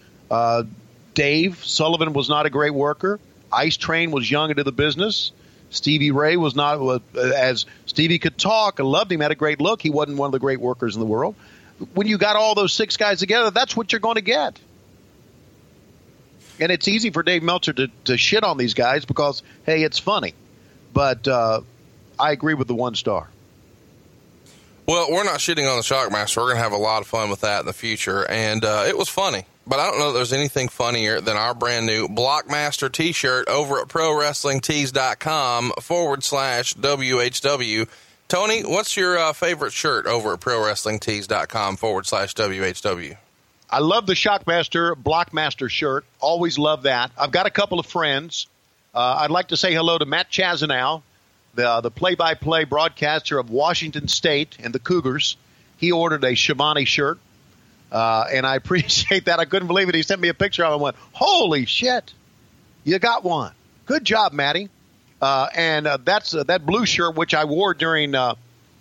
Speaker 3: Dave Sullivan was not a great worker. Ice Train was young into the business. Stevie Ray was not, as Stevie could talk. I loved him, had a great look. He wasn't one of the great workers in the world. When you got all those 6 guys together, that's what you're going to get. And it's easy for Dave Meltzer to shit on these guys because, hey, it's funny. But I agree with the 1 star.
Speaker 1: Well, we're not shitting on the Shockmaster. We're going to have a lot of fun with that in the future. And it was funny. But I don't know if there's anything funnier than our brand new Blockmaster t-shirt over at ProWrestlingTees.com/WHW. Tony, what's your favorite shirt over at ProWrestlingTees.com/WHW?
Speaker 3: I love the Shockmaster Blockmaster shirt. Always love that. I've got a couple of friends. I'd like to say hello to Matt Chazanow, the play-by-play broadcaster of Washington State and the Cougars. He ordered a Shivani shirt, and I appreciate that. I couldn't believe it. He sent me a picture of it and went, holy shit, you got one. Good job, Matty. And that's that blue shirt, which I wore during the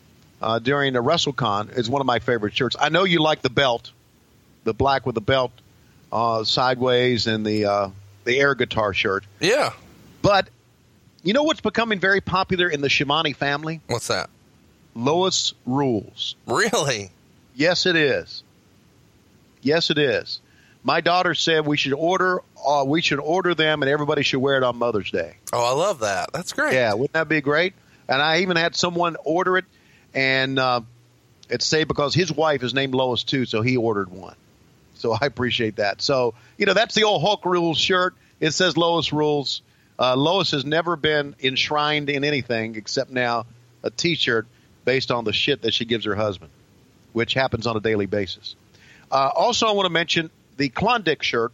Speaker 3: WrestleCon, is one of my favorite shirts. I know you like the belt, the black with the belt sideways, and the air guitar shirt.
Speaker 1: Yeah.
Speaker 3: But you know what's becoming very popular in the Shivani family?
Speaker 1: What's that?
Speaker 3: Lois Rules.
Speaker 1: Really?
Speaker 3: Yes, it is. Yes, it is. My daughter said we should order them, and everybody should wear it on Mother's Day.
Speaker 1: Oh, I love that. That's great.
Speaker 3: Yeah, wouldn't that be great? And I even had someone order it, and it's say because his wife is named Lois too, so he ordered one. So I appreciate that. So that's the old Hulk Rules shirt. It says Lois Rules. Lois has never been enshrined in anything except now a T-shirt based on the shit that she gives her husband, which happens on a daily basis. Also, I want to mention the Klondike shirt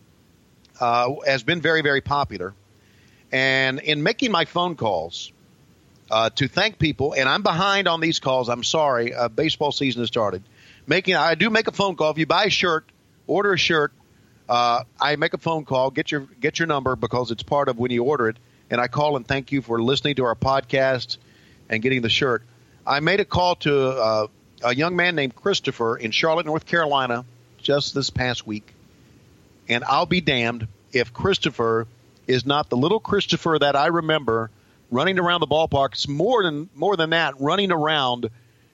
Speaker 3: has been very, very popular. And in making my phone calls to thank people, and I'm behind on these calls. I'm sorry. Baseball season has started. I do make a phone call. If you buy a shirt, order a shirt, I make a phone call, get your number because it's part of when you order it, and I call and thank you for listening to our podcast and getting the shirt. I made a call to a young man named Christopher in Charlotte, North Carolina, just this past week, and I'll be damned if Christopher is not the little Christopher that I remember running around the ballpark. It's more than that, running around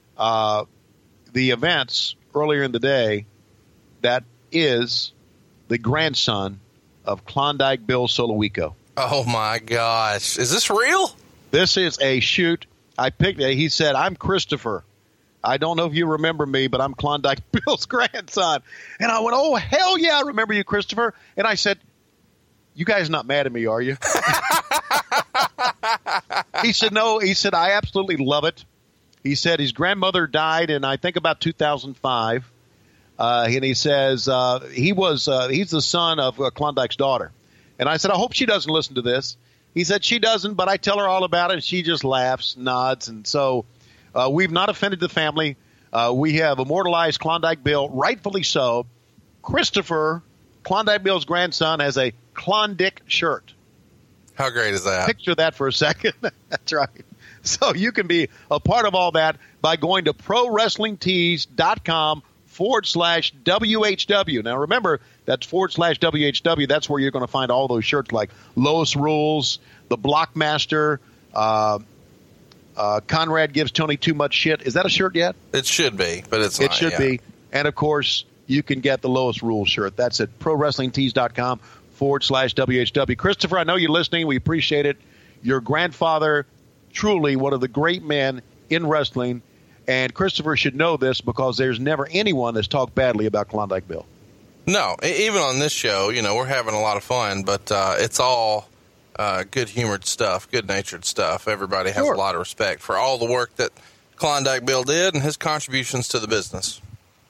Speaker 3: the events earlier in the day. That is the grandson of Klondike Bill Solowico.
Speaker 1: Oh, my gosh. Is this real?
Speaker 3: This is a shoot. I picked it. He said, I'm Christopher. I don't know if you remember me, but I'm Klondike Bill's grandson. And I went, oh, hell yeah, I remember you, Christopher. And I said, you guys not mad at me, are you? He said, no. He said, I absolutely love it. He said his grandmother died in, I think, about 2005. And he says he's the son of Klondike's daughter. And I said, I hope she doesn't listen to this. He said she doesn't, but I tell her all about it, and she just laughs, nods. And so we've not offended the family. We have immortalized Klondike Bill, rightfully so. Christopher, Klondike Bill's grandson, has a Klondike shirt.
Speaker 1: How great is that?
Speaker 3: Picture that for a second. That's right. So you can be a part of all that by going to ProWrestlingTees.com/WHW. Now remember, that's /WHW. That's where you're going to find all those shirts like Lois Rules, the Blockmaster, Conrad Gives Tony Too Much Shit. Is that a shirt yet?
Speaker 1: It should be, but it's not.
Speaker 3: It should be. And, of course, you can get the Lois Rules shirt. That's at ProWrestlingTees.com/WHW. Christopher, I know you're listening. We appreciate it. Your grandfather, truly one of the great men in wrestling. And Christopher should know this because there's never anyone that's talked badly about Klondike Bill.
Speaker 1: No, even on this show, we're having a lot of fun, but it's all good-humored stuff, good-natured stuff. Everybody has a lot of respect for all the work that Klondike Bill did and his contributions to the business.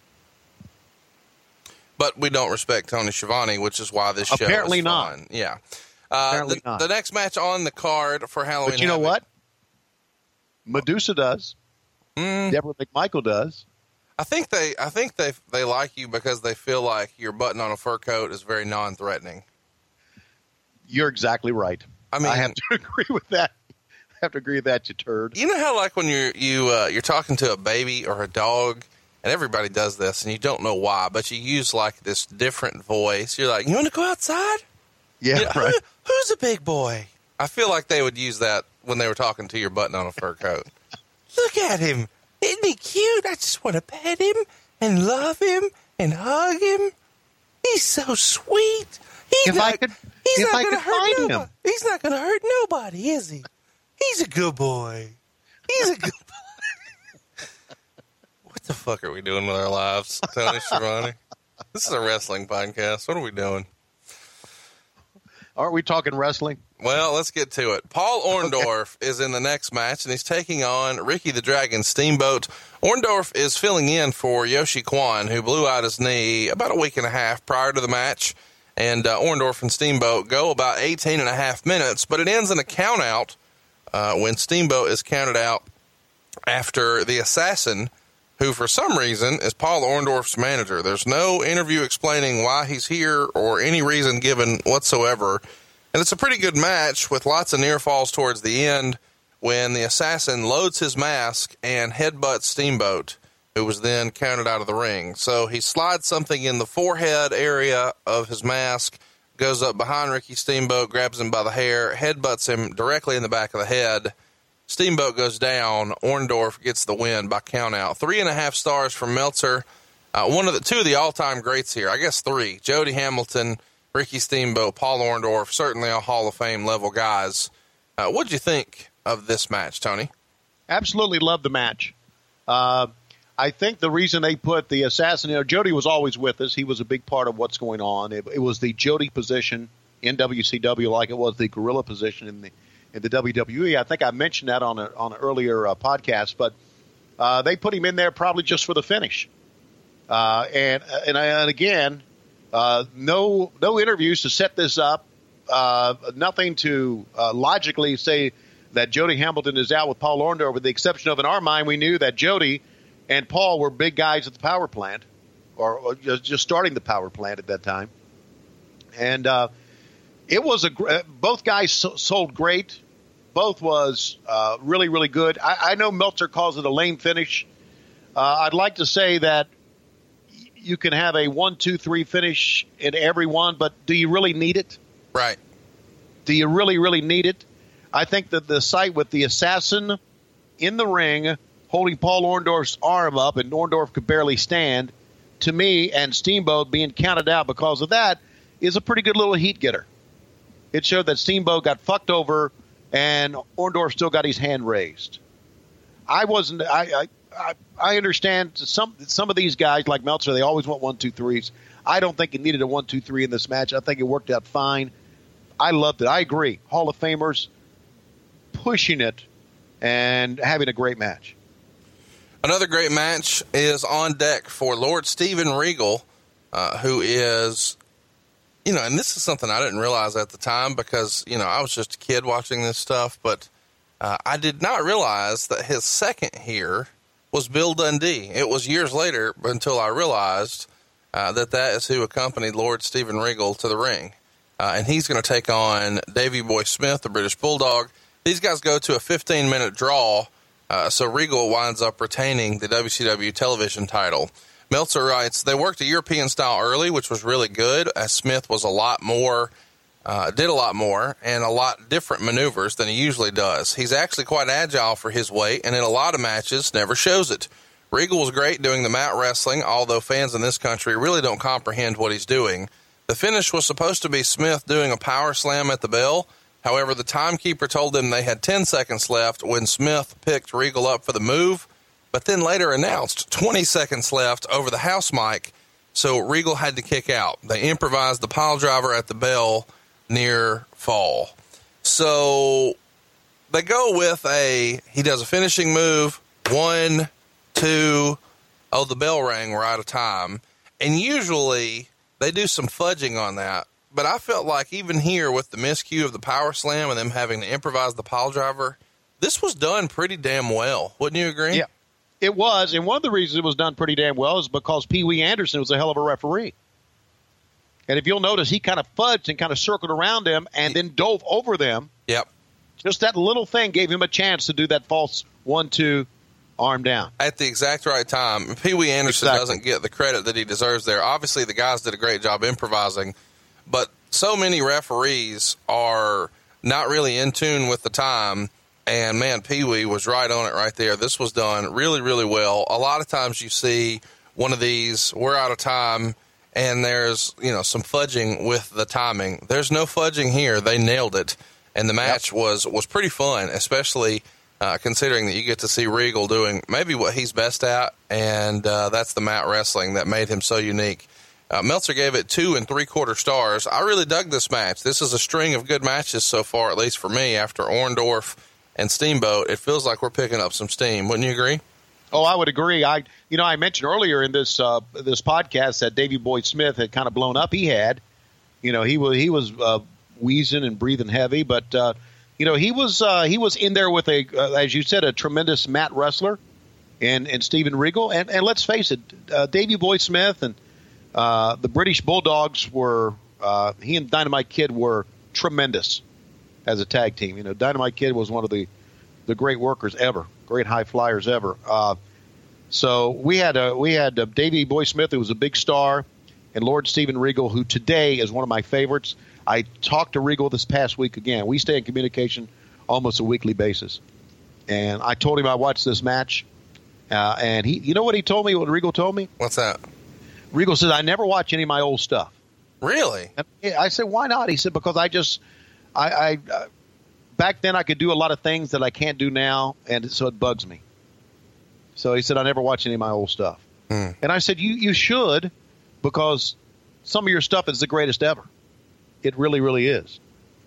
Speaker 1: But we don't respect Tony Schiavone, which is why this show
Speaker 3: Apparently
Speaker 1: is
Speaker 3: not.
Speaker 1: fun. Yeah.
Speaker 3: Apparently not.
Speaker 1: The next match on the card for Halloween.
Speaker 3: But you know what? Medusa does. Deborah McMichael does.
Speaker 1: I think they like you because they feel like your button on a fur coat is very non-threatening.
Speaker 3: You're exactly right.
Speaker 1: I mean,
Speaker 3: I have to agree with that. I have to agree with that, you turd.
Speaker 1: You know how, like, when you're talking to a baby or a dog, and everybody does this, and you don't know why, but you use like this different voice. You're like, "You want to go outside?"
Speaker 3: Yeah, right.
Speaker 1: Who's a big boy? I feel like they would use that when they were talking to your button on a fur coat. Look at him. Isn't he cute? I just want to pet him and love him and hug him. He's so sweet. He's not going to hurt nobody. He's not going to hurt nobody, is he? He's a good boy. He's a good boy. What the fuck are we doing with our lives, Tony Schiavone? This is a wrestling podcast. What are we doing?
Speaker 3: Aren't we talking wrestling?
Speaker 1: Well, let's get to it. Paul Orndorff is in the next match, and he's taking on Ricky the Dragon Steamboat. Orndorff is filling in for Yoshi Kwan, who blew out his knee about a week and a half prior to the match. And Orndorff and Steamboat go about 18 and a half minutes, but it ends in a count-out when Steamboat is counted out after the Assassin, who for some reason is Paul Orndorff's manager. There's no interview explaining why he's here or any reason given whatsoever. And it's a pretty good match with lots of near falls towards the end when the Assassin loads his mask and headbutts Steamboat, who was then counted out of the ring. So he slides something in the forehead area of his mask, goes up behind Ricky Steamboat, grabs him by the hair, headbutts him directly in the back of the head. Steamboat goes down. Orndorff gets the win by count out. 3.5 stars from Meltzer. Two of the all-time greats here. I guess three. Jody Hamilton, Ricky Steamboat, Paul Orndorff, certainly all Hall of Fame level guys. What'd you think of this match, Tony?
Speaker 3: Absolutely loved the match. I think the reason they put the Assassin, Jody was always with us. He was a big part of what's going on. It was the Jody position in WCW like it was the Gorilla position in the WWE. I think I mentioned that on an earlier podcast, but they put him in there probably just for the finish. And again, no interviews to set this up. Nothing to logically say that Jody Hamilton is out with Paul Orndorff, with the exception of, in our mind, we knew that Jody and Paul were big guys at the power plant, or just starting the power plant at that time. And it was both guys sold great. Both was really, really good. I know Meltzer calls it a lame finish. I'd like to say that you can have a 1-2-3 finish in every one, but do you really need it?
Speaker 1: Right.
Speaker 3: Do you really, really need it? I think that the sight with the Assassin in the ring holding Paul Orndorff's arm up and Orndorff could barely stand, to me, and Steamboat being counted out because of that, is a pretty good little heat getter. It showed that Steamboat got fucked over and Orndorff still got his hand raised. I understand some of these guys like Meltzer, they always want 1-2-3s. I don't think it needed a 1-2-3 in this match. I think it worked out fine. I loved it. I agree. Hall of Famers pushing it and having a great match.
Speaker 1: Another great match is on deck for Lord Steven Regal, who is, and this is something I didn't realize at the time because, I was just a kid watching this stuff, but I did not realize that his second here was Bill Dundee. It was years later until I realized that is who accompanied Lord Steven Regal to the ring. and he's going to take on Davey Boy Smith, the British Bulldog. These guys go to a 15-minute draw, so Regal winds up retaining the WCW television title. Meltzer writes, they worked a European style early, which was really good, as Smith was did a lot more and a lot different maneuvers than he usually does. He's actually quite agile for his weight, and in a lot of matches never shows it. Regal was great doing the mat wrestling, although fans in this country really don't comprehend what he's doing. The finish was supposed to be Smith doing a power slam at the bell. However, the timekeeper told them they had 10 seconds left when Smith picked Regal up for the move, but then later announced 20 seconds left over the house mic, so Regal had to kick out. They improvised the pile driver at the bell near fall. So they go with he does a finishing move, 1, 2, the bell rang, we're out of time. And usually they do some fudging on that. But I felt like even here with the miscue of the power slam and them having to improvise the pile driver, this was done pretty damn well. Wouldn't you agree?
Speaker 3: Yeah, it was. And one of the reasons it was done pretty damn well is because Pee Wee Anderson was a hell of a referee. And if you'll notice, he kind of fudged and kind of circled around them and then dove over them.
Speaker 1: Yep.
Speaker 3: Just that little thing gave him a chance to do that false 1-2 arm down.
Speaker 1: At the exact right time. Pee Wee Anderson doesn't get the credit that he deserves there. Obviously, the guys did a great job improvising, but so many referees are not really in tune with the time, and, man, Pee Wee was right on it right there. This was done really, really well. A lot of times you see one of these, we're out of time, and there's, some fudging with the timing. There's no fudging here. They nailed it, and the match was pretty fun, especially considering that you get to see Regal doing maybe what he's best at, and that's the mat wrestling that made him so unique. Meltzer gave it 2 3/4 stars. I really dug this match. This is a string of good matches so far, at least for me, after Orndorff and Steamboat. It feels like we're picking up some steam. Wouldn't you agree?
Speaker 3: Oh, I would agree. I mentioned earlier in this podcast that Davey Boy Smith had kind of blown up. He had, he was wheezing and breathing heavy, but he was in there with as you said, a tremendous mat wrestler, and Steven Regal. And let's face it, Davey Boy Smith and the British Bulldogs were he and Dynamite Kid were tremendous as a tag team. Dynamite Kid was one of the great workers ever, great high flyers ever. So we had Davey Boy Smith, who was a big star, and Lord Steven Regal, who today is one of my favorites. I talked to Regal this past week again. We stay in communication almost a weekly basis, and I told him I watched this match, and he, what he told me? What Regal told me?
Speaker 1: What's that?
Speaker 3: Regal says, I never watch any of my old stuff.
Speaker 1: Really?
Speaker 3: And I said, why not? He said, because I back then I could do a lot of things that I can't do now, and so it bugs me. So he said, I never watch any of my old stuff. And I said, you should, because some of your stuff is the greatest ever. It really, really is.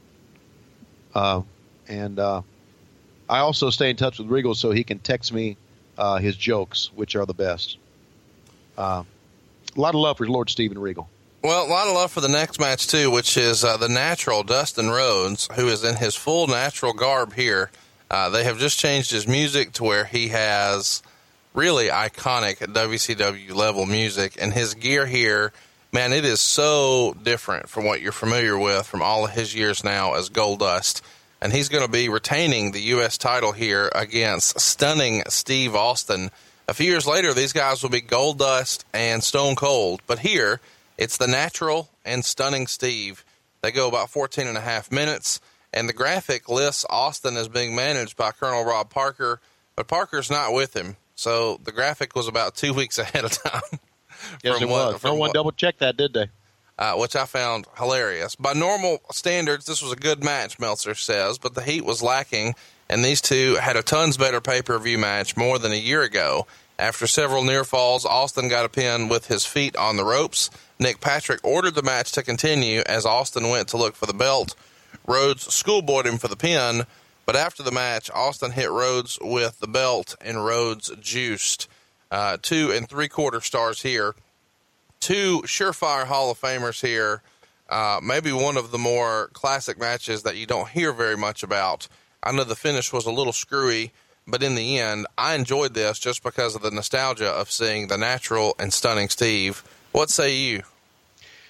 Speaker 3: And I also stay in touch with Regal so he can text me his jokes, which are the best. A lot of love for Lord Steven Regal.
Speaker 1: Well, a lot of love for the next match, too, which is the Natural Dustin Rhodes, who is in his full natural garb here. They have just changed his music to where he has really iconic WCW level music, and his gear here, man, it is so different from what you're familiar with from all of his years now as Goldust. And he's going to be retaining the U.S. title here against Stunning Steve Austin. A few years later, these guys will be Goldust and Stone Cold, but here it's the Natural and Stunning Steve. They go about 14 and a half minutes, and the graphic lists Austin as being managed by Colonel Rob Parker, but Parker's not with him. So the graphic was about 2 weeks ahead of time.
Speaker 3: Yes, it was. No one double-checked that, did they?
Speaker 1: Which I found hilarious. By normal standards, this was a good match, Meltzer says, but the heat was lacking, and these two had a tons better pay-per-view match more than a year ago. After several near falls, Austin got a pin with his feet on the ropes. Nick Patrick ordered the match to continue as Austin went to look for the belt. Rhodes schoolboyed him for the pin, but after the match, Austin hit Rhodes with the belt, and Rhodes juiced. 2 3/4 stars here. Two surefire Hall of Famers here. Maybe one of the more classic matches that you don't hear very much about. I know the finish was a little screwy, but in the end, I enjoyed this just because of the nostalgia of seeing the Natural and Stunning Steve. What say you?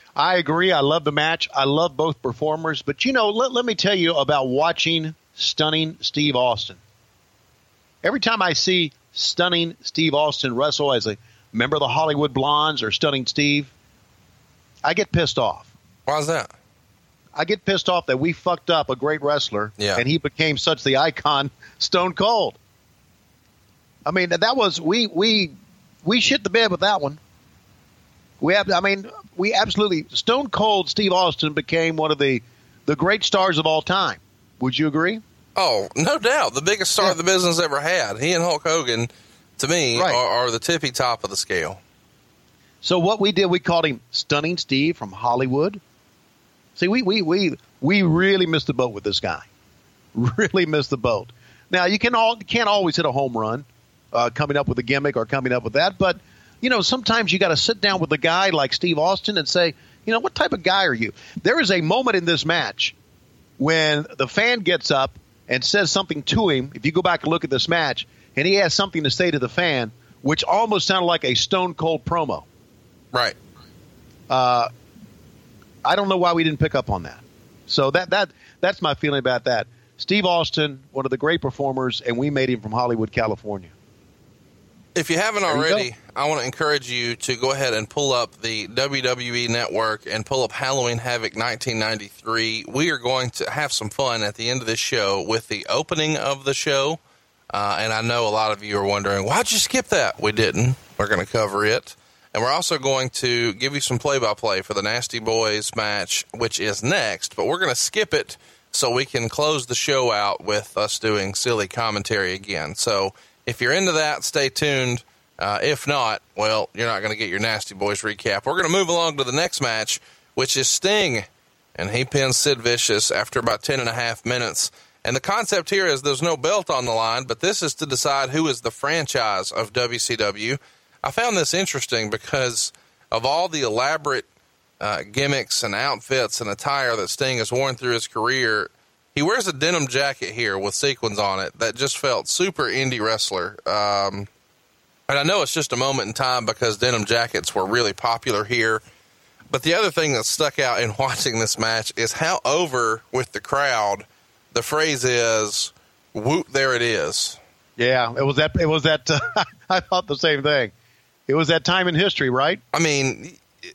Speaker 3: I agree. I love the match. I love both performers. But, let me tell you about watching Stunning Steve Austin. Every time I see Stunning Steve Austin wrestle as a member of the Hollywood Blondes or Stunning Steve, I get pissed off.
Speaker 1: Why's that?
Speaker 3: I get pissed off that we fucked up a great wrestler, and he became such the icon, Stone Cold. I mean, that was we shit the bed with that one. We absolutely Stone Cold Steve Austin became one of the great stars of all time. Would you agree?
Speaker 1: Oh, no doubt, the biggest star the business ever had. He and Hulk Hogan, to me, are the tippy top of the scale.
Speaker 3: So what we did, we called him Stunning Steve from Hollywood. See, we really missed the boat with this guy. Really missed the boat. Now, you can't always hit a home run coming up with a gimmick or coming up with that. But, sometimes you got to sit down with a guy like Steve Austin and say, what type of guy are you? There is a moment in this match when the fan gets up and says something to him. If you go back and look at this match, and he has something to say to the fan, which almost sounded like a Stone Cold promo.
Speaker 1: Right.
Speaker 3: I don't know why we didn't pick up on that. So that's my feeling about that. Steve Austin, one of the great performers, and we made him from Hollywood, California.
Speaker 1: If you haven't already, I want to encourage you to go ahead and pull up the WWE Network and pull up Halloween Havoc 1993. We are going to have some fun at the end of this show with the opening of the show. And I know a lot of you are wondering, why'd you skip that? We didn't. We're going to cover it. And we're also going to give you some play-by-play for the Nasty Boys match, which is next. But we're going to skip it so we can close the show out with us doing silly commentary again. So if you're into that, stay tuned. If not, well, you're not going to get your Nasty Boys recap. We're going to move along to the next match, which is Sting. And he pins Sid Vicious after about 10.5 minutes. And the concept here is there's no belt on the line, but this is to decide who is the franchise of WCW. I found this interesting because of all the elaborate gimmicks and outfits and attire that Sting has worn through his career, he wears a denim jacket here with sequins on it that just felt super indie wrestler. And I know it's just a moment in time because denim jackets were really popular here. But the other thing that stuck out in watching this match is how over with the crowd the phrase is, "Whoop, there it is."
Speaker 3: Yeah, it was that. I thought the same thing. It was that time in history, right?
Speaker 1: I mean,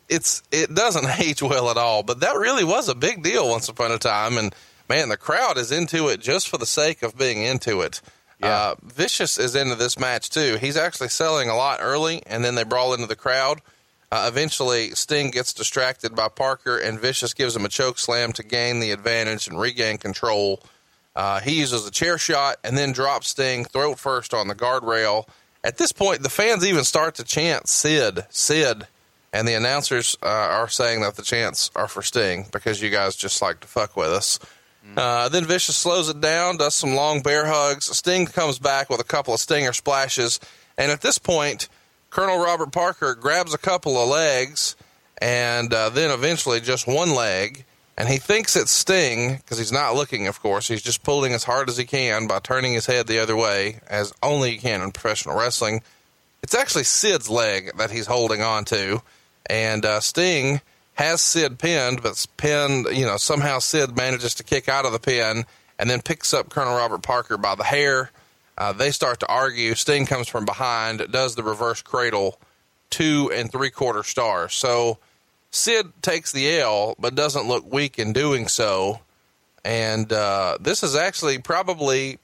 Speaker 1: it doesn't age well at all, but that really was a big deal once upon a time. And man, the crowd is into it just for the sake of being into it. Yeah. Vicious is into this match too. He's actually selling a lot early, and then they brawl into the crowd. Eventually, Sting gets distracted by Parker, and Vicious gives him a choke slam to gain the advantage and regain control. He uses a chair shot and then drops Sting throat first on the guardrail. At this point, the fans even start to chant Sid, Sid, and the announcers are saying that the chants are for Sting because you guys just like to fuck with us. Then Vicious slows it down, does some long bear hugs. Sting comes back with a couple of Stinger splashes, and at this point, Colonel Robert Parker grabs a couple of legs and then eventually just one leg, and he thinks it's Sting because he's not looking, of course. He's just pulling as hard as he can by turning his head the other way, as only you can in professional wrestling. It's actually Sid's leg that he's holding on to, and Sting has Sid pinned, but somehow Sid manages to kick out of the pin and then picks up Colonel Robert Parker by the hair. They start to argue. Sting comes from behind, does the reverse cradle, 2 3/4 stars. So Sid takes the L, but doesn't look weak in doing so. And this is actually probably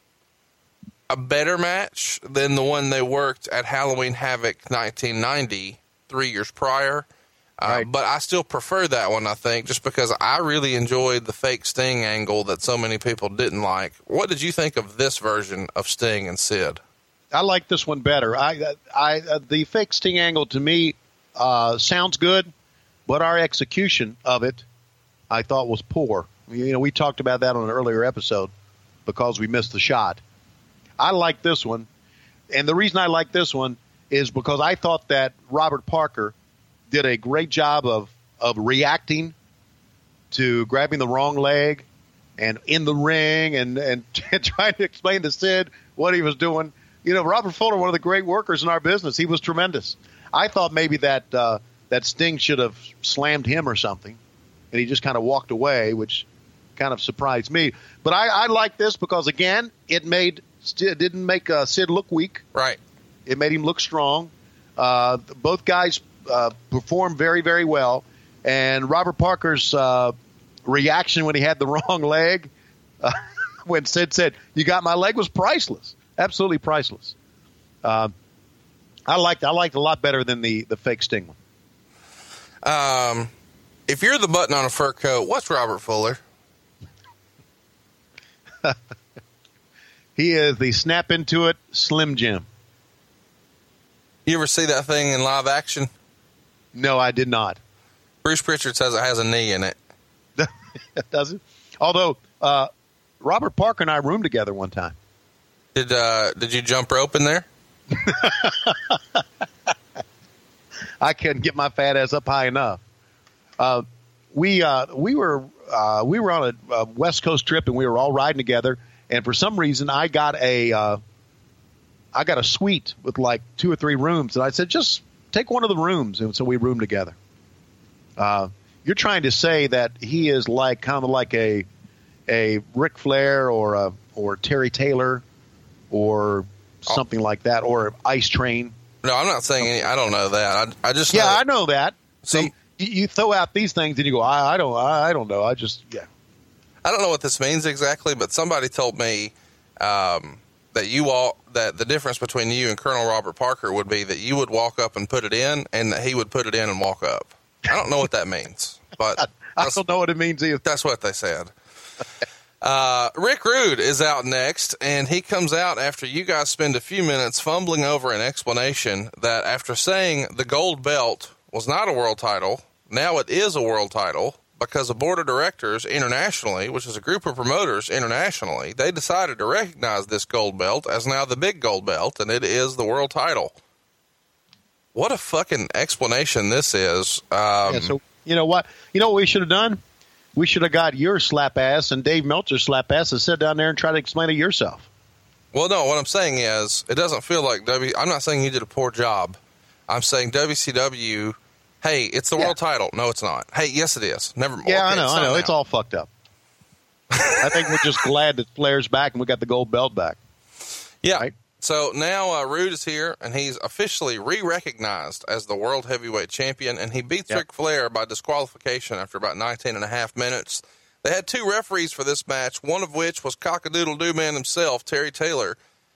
Speaker 1: a better match than the one they worked at Halloween Havoc 1990, 3 years prior. Right. But I still prefer that one, I think, just because I really enjoyed the fake Sting angle that so many people didn't like. What did you think of this version of Sting and Sid?
Speaker 3: I like this one better. The fake Sting angle to me sounds good, but our execution of it I thought was poor. We talked about that on an earlier episode because we missed the shot. I like this one, and the reason I like this one is because I thought that Robert Parker did a great job of reacting to grabbing the wrong leg and in the ring and trying to explain to Sid what he was doing. Robert Fuller, one of the great workers in our business, he was tremendous. I thought maybe that that Sting should have slammed him or something, and he just kind of walked away, which kind of surprised me. But I like this because, again, it didn't make Sid look weak.
Speaker 1: Right.
Speaker 3: It made him look strong. Both guys performed very, very well. And Robert Parker's reaction when he had the wrong leg, when Sid said, "You got my leg," was priceless. Absolutely priceless. I liked it a lot better than the fake Sting one.
Speaker 1: If you're the button on a fur coat, what's Robert Fuller?
Speaker 3: He is the snap into it Slim Jim.
Speaker 1: You ever see that thing in live action?
Speaker 3: No, I did not.
Speaker 1: Bruce Pritchard says it has a knee in it.
Speaker 3: Does it? Although Robert Parker and I roomed together one time.
Speaker 1: Did you jump rope in there?
Speaker 3: I couldn't get my fat ass up high enough. We were on a West Coast trip, and we were all riding together. And for some reason, I got a suite with like 2 or 3 rooms, and I said, "Just take one of the rooms." And so we roomed together. You're trying to say that he is like kind of like a Ric Flair or Terry Taylor or something like that, or Ice Train.
Speaker 1: No, I'm not saying any. I don't know that. I just know.
Speaker 3: I know that. See, you throw out these things and you go, I don't know. I don't
Speaker 1: know what this means exactly, but somebody told me that the difference between you and Colonel Robert Parker would be that you would walk up and put it in, and that he would put it in and walk up. I don't know what that means, but
Speaker 3: I don't know what it means either.
Speaker 1: That's what they said. Rick Rude is out next, and he comes out after you guys spend a few minutes fumbling over an explanation that after saying the gold belt was not a world title, now it is a world title because a board of directors internationally, which is a group of promoters internationally, they decided to recognize this gold belt as now the big gold belt, and it is the world title. What a fucking explanation this is.
Speaker 3: So you know what? You know what we should have done? We should have got your slap ass and Dave Meltzer's slap ass and sit down there and try to explain it yourself.
Speaker 1: Well, no, what I'm saying is it doesn't feel like I'm not saying you did a poor job. I'm saying WCW, hey, it's the world title. No, it's not. Hey, yes, it is. Never mind.
Speaker 3: Yeah, okay, I know. It's all fucked up. I think we're just glad that Flair's back and we got the gold belt back.
Speaker 1: Yeah.
Speaker 3: Right?
Speaker 1: So now Rude is here, and he's officially re-recognized as the World Heavyweight Champion, and he beats Ric Flair by disqualification after about 19 and a half minutes. They had 2 referees for this match, one of which was Cock-a-Doodle-Doo Man himself, Terry Taylor,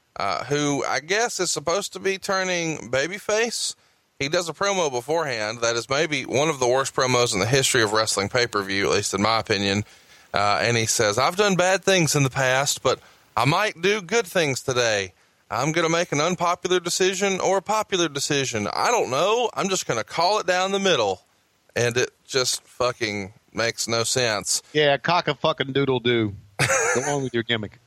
Speaker 1: who I guess is supposed to be turning babyface. He does a promo beforehand that is maybe one of the worst promos in the history of wrestling pay-per-view, at least in my opinion. And he says, "I've done bad things in the past, but I might do good things today. I'm going to make an unpopular decision or a popular decision. I don't know. I'm just going to call it down the middle." And it just fucking makes no sense.
Speaker 3: Yeah, cock-a-fucking-doodle-doo. Go on with your gimmick.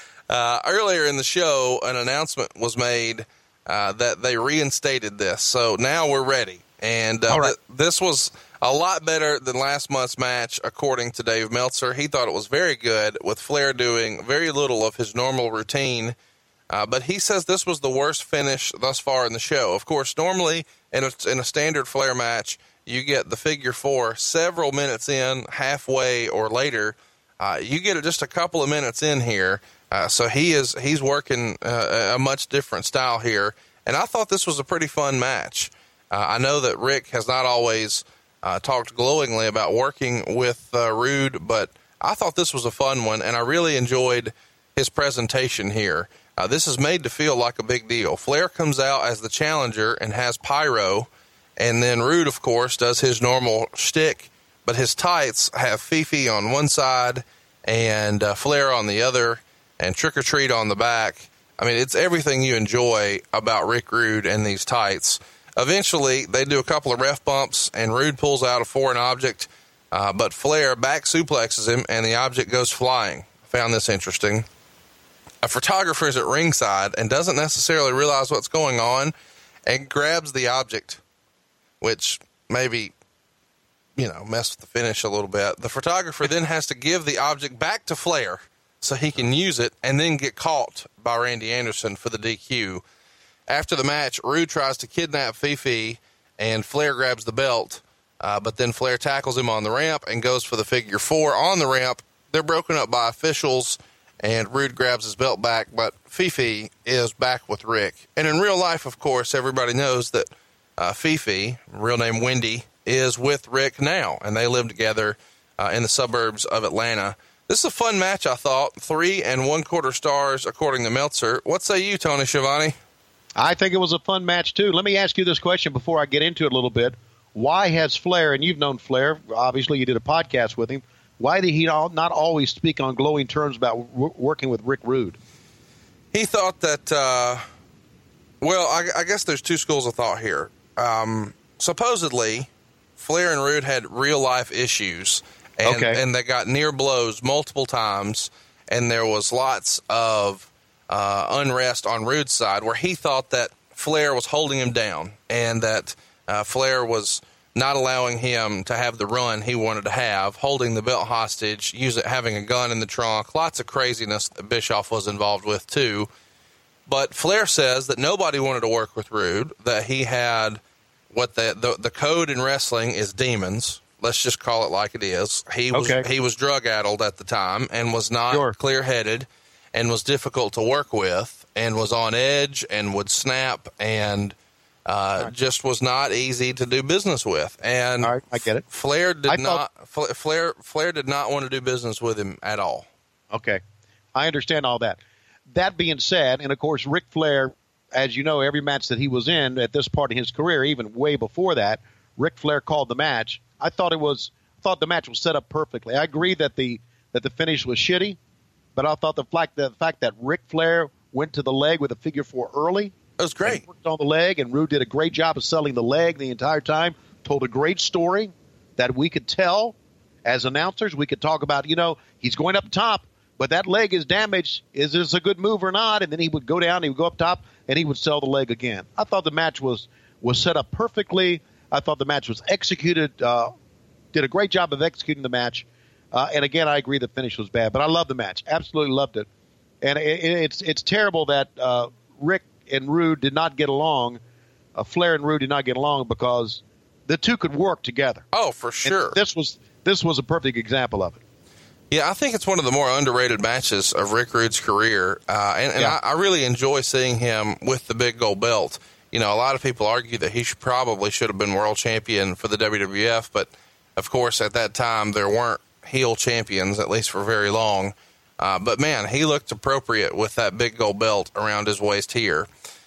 Speaker 1: Earlier in the show, an announcement was made that they reinstated this. So now we're ready. And this was a lot better than last month's match, according to Dave Meltzer. He thought it was very good, with Flair doing very little of his normal routine. But he says this was the worst finish thus far in the show. Of course, normally in a standard Flair match, you get the figure 4 several minutes in, halfway or later. You get it just a couple of minutes in here. So he's working a much different style here. And I thought this was a pretty fun match. I know that Rick has not always talked glowingly about working with Rude, but I thought this was a fun one, and I really enjoyed his presentation here. This is made to feel like a big deal. Flair comes out as the challenger and has pyro, and then Rude, of course, does his normal shtick, but his tights have Fifi on one side and Flair on the other, and Trick or Treat on the back. I mean, it's everything you enjoy about Rick Rude and these tights. Eventually, they do a couple of ref bumps, and Rude pulls out a foreign object, but Flair back suplexes him, and the object goes flying. I found this interesting. A photographer is at ringside and doesn't necessarily realize what's going on and grabs the object, which maybe, messed with the finish a little bit. The photographer then has to give the object back to Flair so he can use it and then get caught by Randy Anderson for the DQ. After the match, Rude tries to kidnap Fifi, and Flair grabs the belt, but then Flair tackles him on the ramp and goes for the figure 4 on the ramp. They're broken up by officials, and Rude grabs his belt back, but Fifi is back with Rick. And in real life, of course, everybody knows that Fifi, real name Wendy, is with Rick now, and they live together in the suburbs of Atlanta. This is a fun match, I thought. 3 1/4 stars, according to Meltzer. What say you, Tony Schiavone?
Speaker 3: I think it was a fun match, too. Let me ask you this question before I get into it a little bit. Why has Flair, and you've known Flair, obviously you did a podcast with him, why did he not always speak on glowing terms about working with Rick Rude?
Speaker 1: He thought that, I guess there's 2 schools of thought here. Supposedly, Flair and Rude had real-life issues, and they got near blows multiple times, and there was lots of unrest on Rude's side where he thought that Flair was holding him down and that Flair was not allowing him to have the run he wanted to have, holding the belt hostage, having a gun in the trunk, lots of craziness that Bischoff was involved with too. But Flair says that nobody wanted to work with Rude, that he had what the code in wrestling is demons. Let's just call it like it is. He was drug-addled at the time and was not clear-headed and was difficult to work with and was on edge and would snap and just was not easy to do business with. And
Speaker 3: all right, I get it.
Speaker 1: Flair did not want to do business with him at all.
Speaker 3: Okay. I understand all that. That being said, and of course Ric Flair, as you know, every match that he was in at this part of his career, even way before that, Ric Flair called the match. I thought the match was set up perfectly. I agree that the finish was shitty, but I thought the fact that Ric Flair went to the leg with a figure 4 early,
Speaker 1: it was great.
Speaker 3: Worked on the leg, and Rude did a great job of selling the leg the entire time. Told a great story that we could tell as announcers. We could talk about, he's going up top, but that leg is damaged. Is this a good move or not? And then he would go down, he would go up top, and he would sell the leg again. I thought the match was set up perfectly. I thought the match was executed, did a great job of executing the match. And again, I agree the finish was bad, but I love the match. Absolutely loved it. And it's terrible that Rick and Rude did not get along. Flair and Rude did not get along because the two could work together.
Speaker 1: Oh, for sure.
Speaker 3: And this was a perfect example of it.
Speaker 1: Yeah, I think it's one of the more underrated matches of Rick Rude's career. I really enjoy seeing him with the big gold belt. A lot of people argue that he probably should have been world champion for the WWF, but of course at that time there weren't heel champions, at least for very long. But man, he looked appropriate with that big gold belt around his waist here.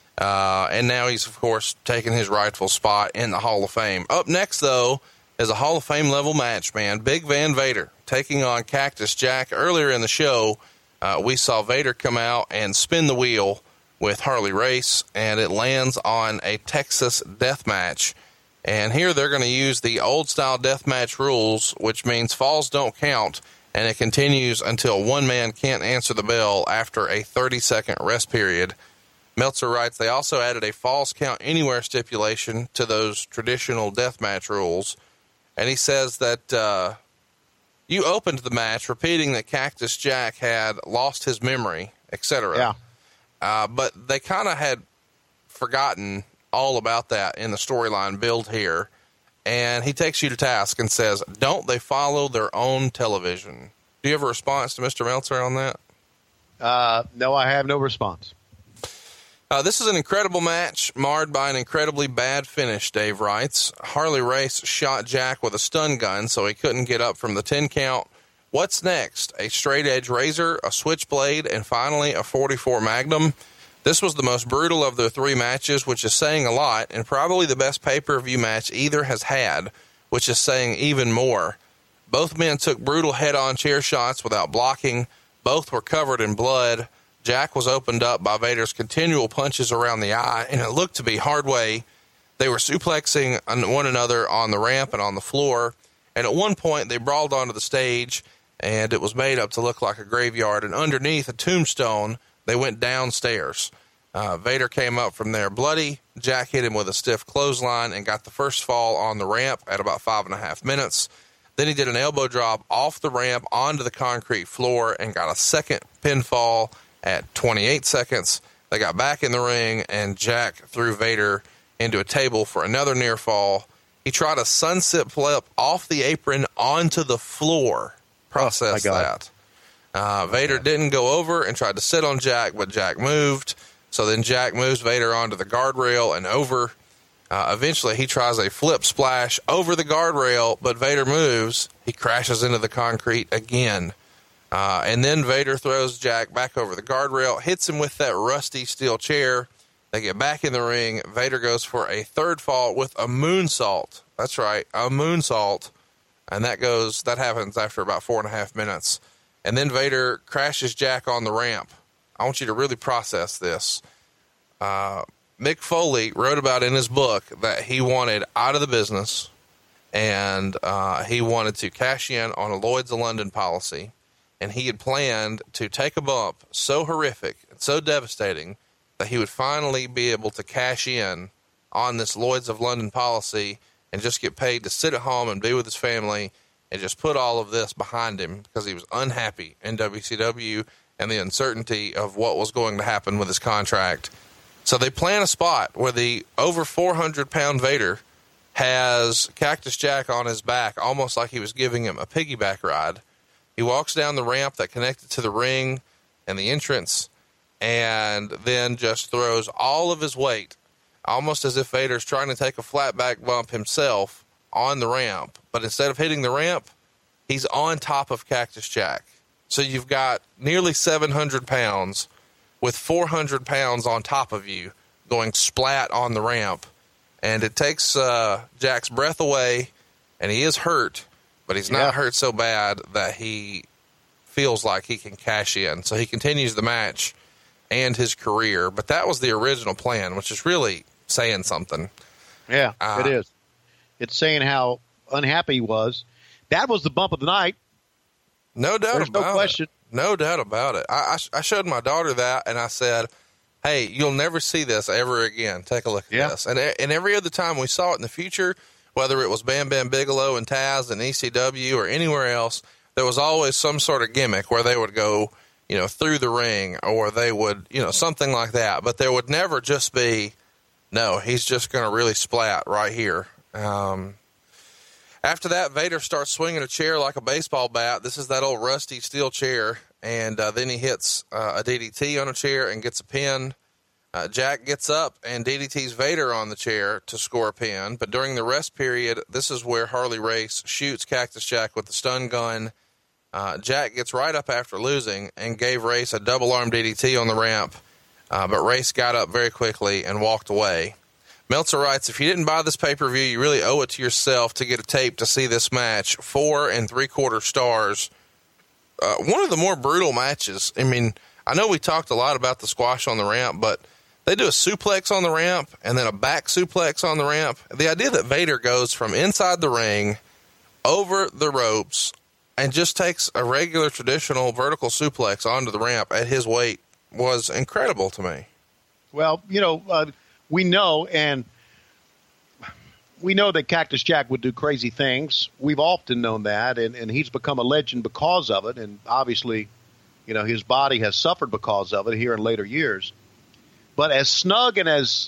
Speaker 1: And now he's, of course, taking his rightful spot in the Hall of Fame. Up next, though, is a Hall of Fame level match, man. Big Van Vader taking on Cactus Jack. Earlier in the show, we saw Vader come out and spin the wheel with Harley Race, and it lands on a Texas death match. And here they're going to use the old-style death match rules, which means falls don't count, and it continues until one man can't answer the bell after a 30-second rest period. Meltzer writes, they also added a falls count anywhere stipulation to those traditional deathmatch rules. And he says that you opened the match repeating that Cactus Jack had lost his memory, etc.
Speaker 3: Yeah.
Speaker 1: But they kind of had forgotten all about that in the storyline build here. And he takes you to task and says, don't they follow their own television? Do you have a response to Mr. Meltzer on that?
Speaker 3: No, I have no response.
Speaker 1: This is an incredible match marred by an incredibly bad finish, Dave writes. Harley Race shot Jack with a stun gun, so he couldn't get up from the 10 count. What's next? A straight edge razor, a switchblade, and finally a 44 Magnum. This was the most brutal of the 3 matches, which is saying a lot, and probably the best pay-per-view match either has had, which is saying even more. Both men took brutal head-on chair shots without blocking. Both were covered in blood. Jack was opened up by Vader's continual punches around the eye, and it looked to be hard way. They were suplexing one another on the ramp and on the floor, and at one point they brawled onto the stage, and it was made up to look like a graveyard, and underneath a tombstone, they went downstairs. Vader came up from there bloody. Jack hit him with a stiff clothesline and got the first fall on the ramp at about 5.5 minutes. Then he did an elbow drop off the ramp onto the concrete floor and got a second pinfall at 28 seconds. They got back in the ring, and Jack threw Vader into a table for another near fall. He tried a sunset flip off the apron onto the floor. Process that. Vader didn't go over and tried to sit on Jack, but Jack moved. So then Jack moves Vader onto the guardrail and over. Eventually, he tries a flip splash over the guardrail, but Vader moves. He crashes into the concrete again. And then Vader throws Jack back over the guardrail, hits him with that rusty steel chair. They get back in the ring. Vader goes for a third fall with a moonsault. That's right, a moonsault. And that happens after about 4.5 minutes. And then Vader crashes Jack on the ramp. I want you to really process this. Mick Foley wrote about in his book that he wanted out of the business, and he wanted to cash in on a Lloyd's of London policy. And he had planned to take a bump so horrific and so devastating that he would finally be able to cash in on this Lloyd's of London policy and just get paid to sit at home and be with his family and just put all of this behind him because he was unhappy in WCW and the uncertainty of what was going to happen with his contract. So they plan a spot where the over 400-pound Vader has Cactus Jack on his back, almost like he was giving him a piggyback ride. He walks down the ramp that connected to the ring and the entrance, and then just throws all of his weight, almost as if Vader's trying to take a flat back bump himself on the ramp. But instead of hitting the ramp, he's on top of Cactus Jack. So you've got nearly 700 pounds with 400 pounds on top of you going splat on the ramp. And it takes Jack's breath away, and he is hurt, but he's not hurt so bad that he feels like he can cash in. So he continues the match and his career. But that was the original plan, which is really saying something.
Speaker 3: Yeah, it is. It's saying how unhappy he was. That was the bump of the night.
Speaker 1: No doubt
Speaker 3: There's
Speaker 1: about
Speaker 3: no question.
Speaker 1: it. No doubt about it. I showed my daughter that, and I said, hey, you'll never see this ever again. Take a look at this. And every other time we saw it in the future, whether it was Bam Bam Bigelow and Taz and ECW or anywhere else, there was always some sort of gimmick where they would go, through the ring, or they would, something like that. But there would never just be, no, he's just going to really splat right here. After that, Vader starts swinging a chair like a baseball bat. This is that old rusty steel chair. And then he hits a DDT on a chair and gets a pin. Jack gets up and DDTs Vader on the chair to score a pin. But during the rest period, this is where Harley Race shoots Cactus Jack with the stun gun. Jack gets right up after losing and gave Race a double-arm DDT on the ramp. But Race got up very quickly and walked away. Meltzer writes, if you didn't buy this pay-per-view, you really owe it to yourself to get a tape to see this match. 4 3/4 stars. One of the more brutal matches. I mean, I know we talked a lot about the squash on the ramp, but they do a suplex on the ramp and then a back suplex on the ramp. The idea that Vader goes from inside the ring over the ropes and just takes a regular traditional vertical suplex onto the ramp at his weight was incredible to me.
Speaker 3: Well, we know that Cactus Jack would do crazy things. We've often known that, and he's become a legend because of it. And obviously, his body has suffered because of it here in later years. But as snug and as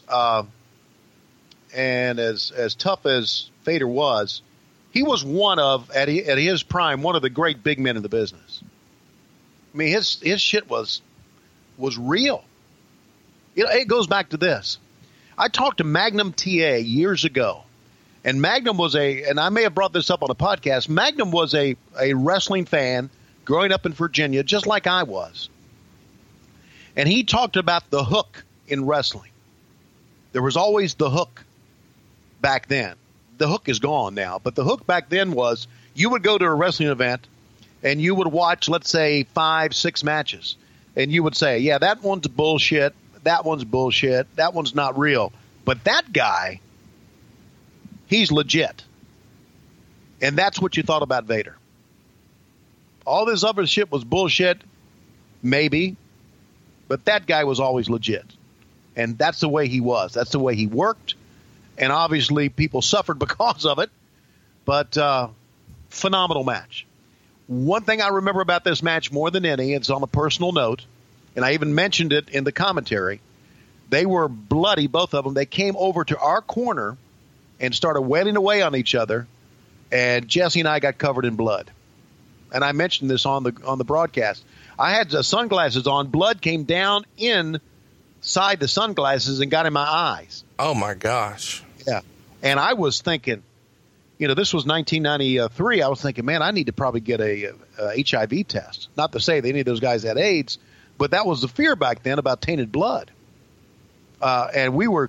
Speaker 3: tough as Vader was, he was one of, at his prime, one of the great big men in the business. I mean, his shit was real. It goes back to this. I talked to Magnum TA years ago, and Magnum was and I may have brought this up on a podcast, Magnum was a wrestling fan growing up in Virginia, just like I was. And he talked about the hook in wrestling. There was always the hook back then. The hook is gone now, but the hook back then was you would go to a wrestling event and you would watch, let's say, 5-6 matches, and you would say, yeah, that one's bullshit. That one's bullshit. That one's not real. But that guy, he's legit. And that's what you thought about Vader. All this other shit was bullshit, maybe, but that guy was always legit. And that's the way he was. That's the way he worked. And obviously people suffered because of it. But phenomenal match. One thing I remember about this match more than any, it's on a personal note, and I even mentioned it in the commentary. They were bloody, both of them. They came over to our corner and started wailing away on each other, and Jesse and I got covered in blood. And I mentioned this on the broadcast. I had sunglasses on. Blood came down inside the sunglasses and got in my eyes.
Speaker 1: Oh, my gosh.
Speaker 3: Yeah. And I was thinking, this was 1993. I was thinking, man, I need to probably get a HIV test. Not to say that any of those guys had AIDS, but that was the fear back then about tainted blood. And we had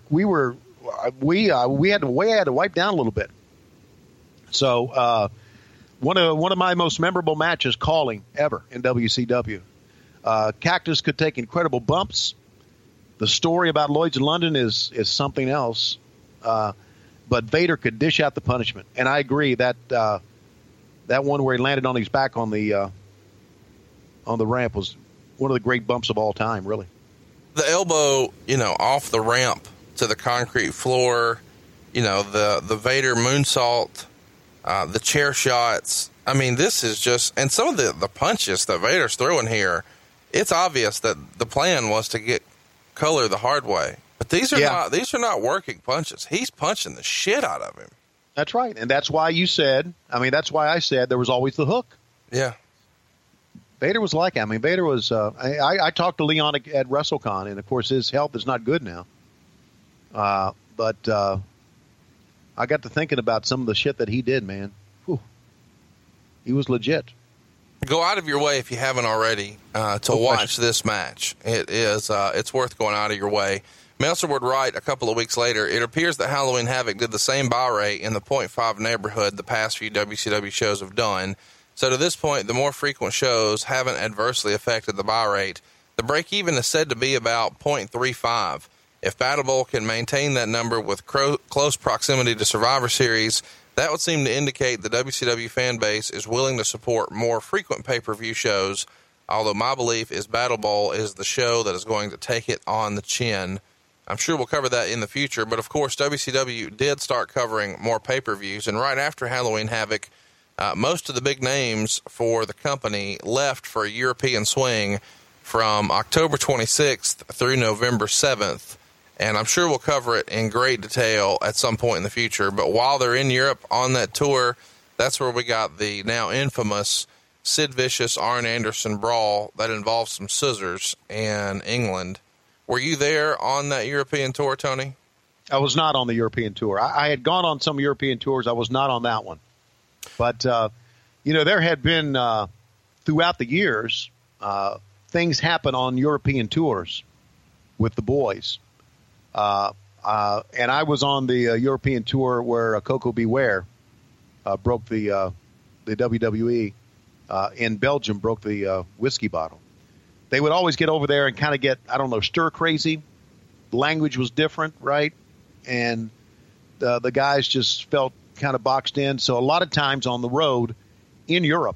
Speaker 3: to wipe down a little bit. So one of my most memorable matches calling ever in WCW. Cactus could take incredible bumps. The story about Lloyd's of London is something else. But Vader could dish out the punishment, and I agree that that one where he landed on his back on the ramp was one of the great bumps of all time, really.
Speaker 1: The elbow, off the ramp to the concrete floor, the Vader moonsault, the chair shots. I mean, this is just, and some of the punches that Vader's throwing here, it's obvious that the plan was to get Color the hard way. But these are not working punches. He's punching the shit out of him.
Speaker 3: That's right. And that's why that's why I said there was always the hook.
Speaker 1: Yeah.
Speaker 3: Vader was like, Vader was, I talked to Leon at WrestleCon, and of course his health is not good now. But I got to thinking about some of the shit that he did, man. Whew. He was legit.
Speaker 1: Go out of your way if you haven't already to watch this match. It's worth going out of your way. Meltzer would write a couple of weeks later, it appears that Halloween Havoc did the same buy rate in the 0.5 neighborhood the past few WCW shows have done. So to this point, the more frequent shows haven't adversely affected the buy rate. The break-even is said to be about 0.35. If Battle Bowl can maintain that number with close proximity to Survivor Series, that would seem to indicate the WCW fan base is willing to support more frequent pay-per-view shows, although my belief is Battle Bowl is the show that is going to take it on the chin. I'm sure we'll cover that in the future, but of course WCW did start covering more pay-per-views, and right after Halloween Havoc, most of the big names for the company left for a European swing from October 26th through November 7th. And I'm sure we'll cover it in great detail at some point in the future. But while they're in Europe on that tour, that's where we got the now infamous Sid Vicious, Arn Anderson brawl that involved some scissors in England. Were you there on that European tour, Tony?
Speaker 3: I was not on the European tour. I had gone on some European tours. I was not on that one. But, there had been, throughout the years, things happen on European tours with the boys. And I was on the European tour where Coco Beware broke the WWE in Belgium, broke the whiskey bottle. They would always get over there and kind of get, stir crazy. The language was different, right? And the guys just felt kind of boxed in. So a lot of times on the road in Europe,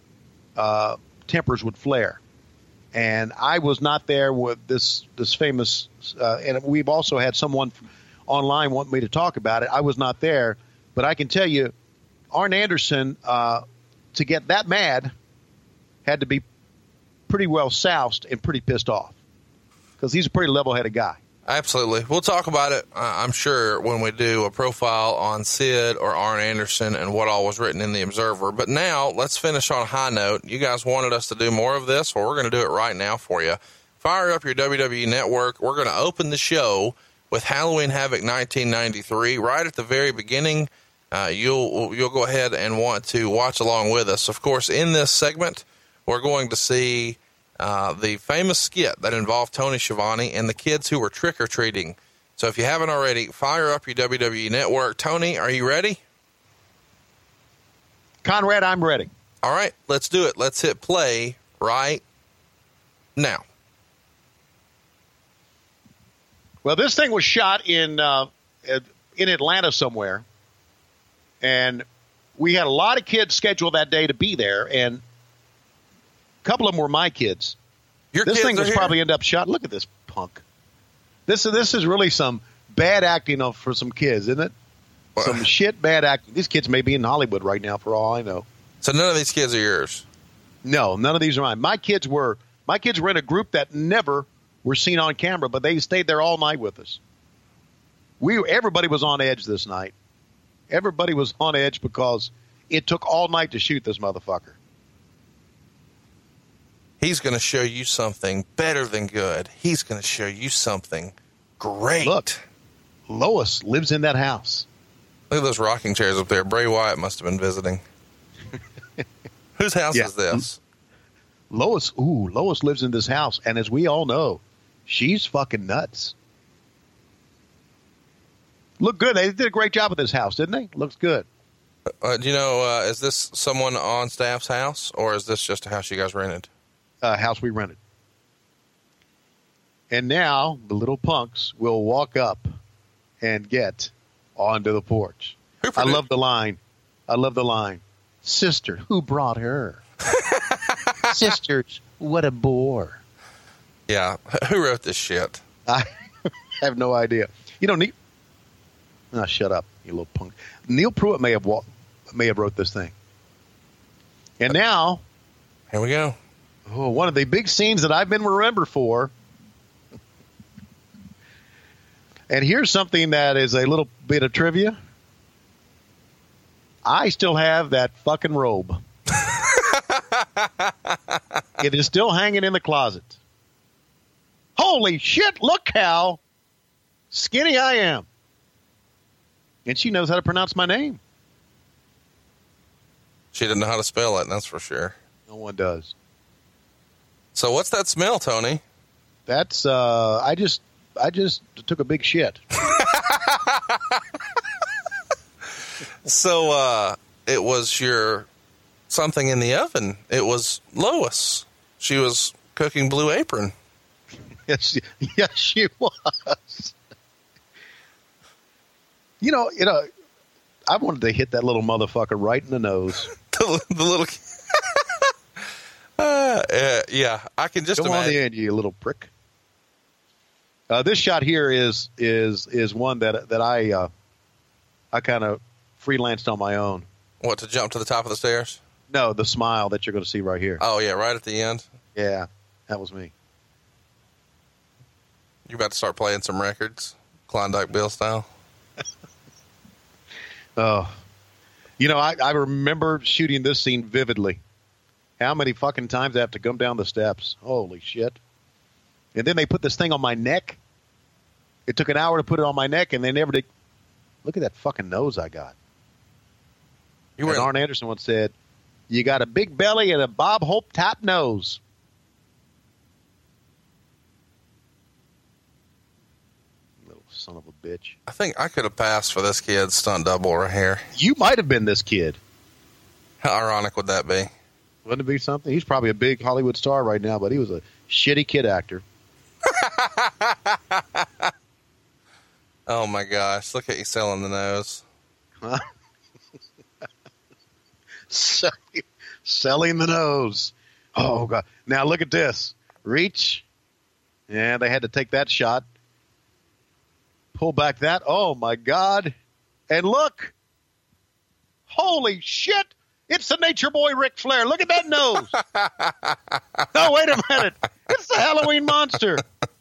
Speaker 3: tempers would flare. And I was not there with this famous, and we've also had someone online want me to talk about it. I was not there, but I can tell you, Arn Anderson, to get that mad, had to be pretty well soused and pretty pissed off, because he's a pretty level-headed guy.
Speaker 1: Absolutely. We'll talk about it, I'm sure, when we do a profile on Sid or Arn Anderson and what all was written in the Observer. But now, let's finish on a high note. You guys wanted us to do more of this, well, we're going to do it right now for you. Fire up your WWE Network. We're going to open the show with Halloween Havoc 1993. Right at the very beginning, you'll go ahead and want to watch along with us. Of course, in this segment, we're going to see the famous skit that involved Tony Schiavone and the kids who were trick-or-treating. So if you haven't already, fire up your WWE Network. Tony, are you ready?
Speaker 3: Conrad, I'm ready.
Speaker 1: All right, let's do it. Let's hit play right now.
Speaker 3: Well, this thing was shot in Atlanta somewhere, and we had a lot of kids scheduled that day to be there, and a couple of them were my kids. This thing was probably end up shot. Look at this punk. This is really some bad acting for some kids, isn't it? Some shit bad acting. These kids may be in Hollywood right now, for all I know.
Speaker 1: So none of these kids are yours?
Speaker 3: No, none of these are mine. My kids were in a group that never were seen on camera, but they stayed there all night with us. Everybody was on edge this night. Everybody was on edge because it took all night to shoot this motherfucker.
Speaker 1: He's going to show you something better than good. He's going to show you something great.
Speaker 3: Look, Lois lives in that house.
Speaker 1: Look at those rocking chairs up there. Bray Wyatt must have been visiting. Whose house is this?
Speaker 3: Lois lives in this house, and as we all know, she's fucking nuts. Look good. They did a great job with this house, didn't they? Looks good.
Speaker 1: Do you know, is this someone on staff's house, or is this just a house you guys rented?
Speaker 3: House we rented. And now the little punks will walk up and get onto the porch. I love the line. Sister, who brought her? Sisters, what a bore.
Speaker 1: Yeah. Who wrote this shit?
Speaker 3: I have no idea. You know, shut up, you little punk. Neil Pruitt may have wrote this thing. And now,
Speaker 1: here we go.
Speaker 3: One of the big scenes that I've been remembered for. And here's something that is a little bit of trivia. I still have that fucking robe. It is still hanging in the closet. Holy shit, look how skinny I am. And she knows how to pronounce my name.
Speaker 1: She didn't know how to spell it, that's for sure.
Speaker 3: No one does.
Speaker 1: So what's that smell, Tony?
Speaker 3: That's I just took a big shit.
Speaker 1: So it was your something in the oven. It was Lois. She was cooking Blue Apron.
Speaker 3: Yes, she was. You know, I wanted to hit that little motherfucker right in the nose.
Speaker 1: the little. Yeah, I can just
Speaker 3: imagine. Come on in, you little prick. This shot here is one that I kind of freelanced on my own.
Speaker 1: What, to jump to the top of the stairs?
Speaker 3: No, the smile that you're going to see right here.
Speaker 1: Oh yeah, right at the end.
Speaker 3: Yeah, that was me.
Speaker 1: You about to start playing some records, Klondike Bill style?
Speaker 3: Oh, you know, I remember shooting this scene vividly. How many fucking times I have to come down the steps? Holy shit. And then they put this thing on my neck. It took an hour to put it on my neck, and they never did. Look at that fucking nose I got. And Arn Anderson once said, you got a big belly and a Bob Hope top nose. Little son of a bitch.
Speaker 1: I think I could have passed for this kid's stunt double right here.
Speaker 3: You might have been this kid.
Speaker 1: How ironic would that be?
Speaker 3: Wouldn't it be something? He's probably a big Hollywood star right now, but he was a shitty kid actor.
Speaker 1: Oh my gosh, look at you selling the nose.
Speaker 3: Huh? Selling the nose. Oh God. Now look at this. Reach. Yeah, they had to take that shot. Pull back that. Oh my God. And look. Holy shit. It's the Nature Boy Ric Flair. Look at that nose. No, wait a minute. It's the Halloween monster.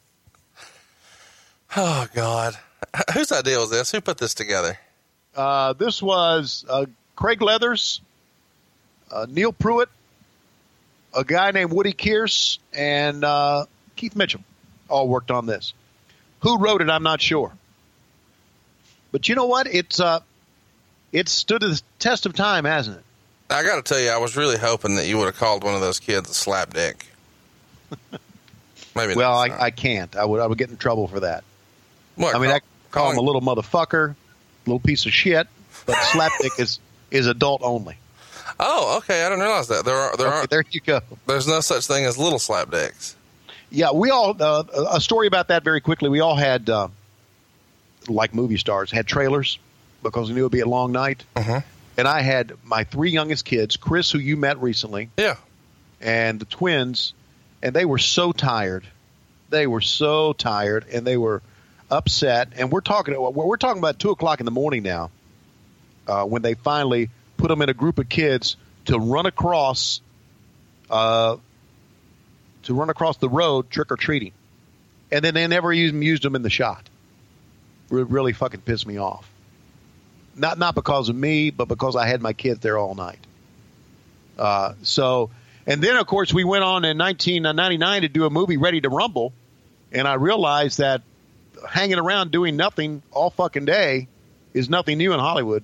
Speaker 1: Oh, God. Whose idea was this? Who put this together?
Speaker 3: This was Craig Leathers, Neil Pruitt, a guy named Woody Kearse, and Keith Mitchell all worked on this. Who wrote it, I'm not sure. But you know what? It's stood the test of time, hasn't it?
Speaker 1: I got to tell you, I was really hoping that you would have called one of those kids a slapdick. Maybe.
Speaker 3: Well, I can't. I would get in trouble for that.
Speaker 1: What,
Speaker 3: I mean, I call him a little motherfucker, little piece of shit, but slapdick is adult only.
Speaker 1: Oh, okay. I didn't realize that.
Speaker 3: There you go.
Speaker 1: There's no such thing as little slapdicks.
Speaker 3: Yeah, we all a story about that very quickly. We all had, like movie stars, had trailers because we knew it would be a long night.
Speaker 1: Uh-huh.
Speaker 3: And I had my three youngest kids, Chris, who you met recently,
Speaker 1: yeah,
Speaker 3: and the twins, and they were so tired. They were so tired, and they were upset. And we're talking about 2:00 in the morning now, when they finally put them in a group of kids to run across the road trick or treating. and then they never even used them in the shot. It really fucking pissed me off. Not because of me, but because I had my kids there all night. And then, of course, we went on in 1999 to do a movie, Ready to Rumble, and I realized that hanging around doing nothing all fucking day is nothing new in Hollywood.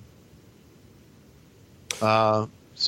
Speaker 3: By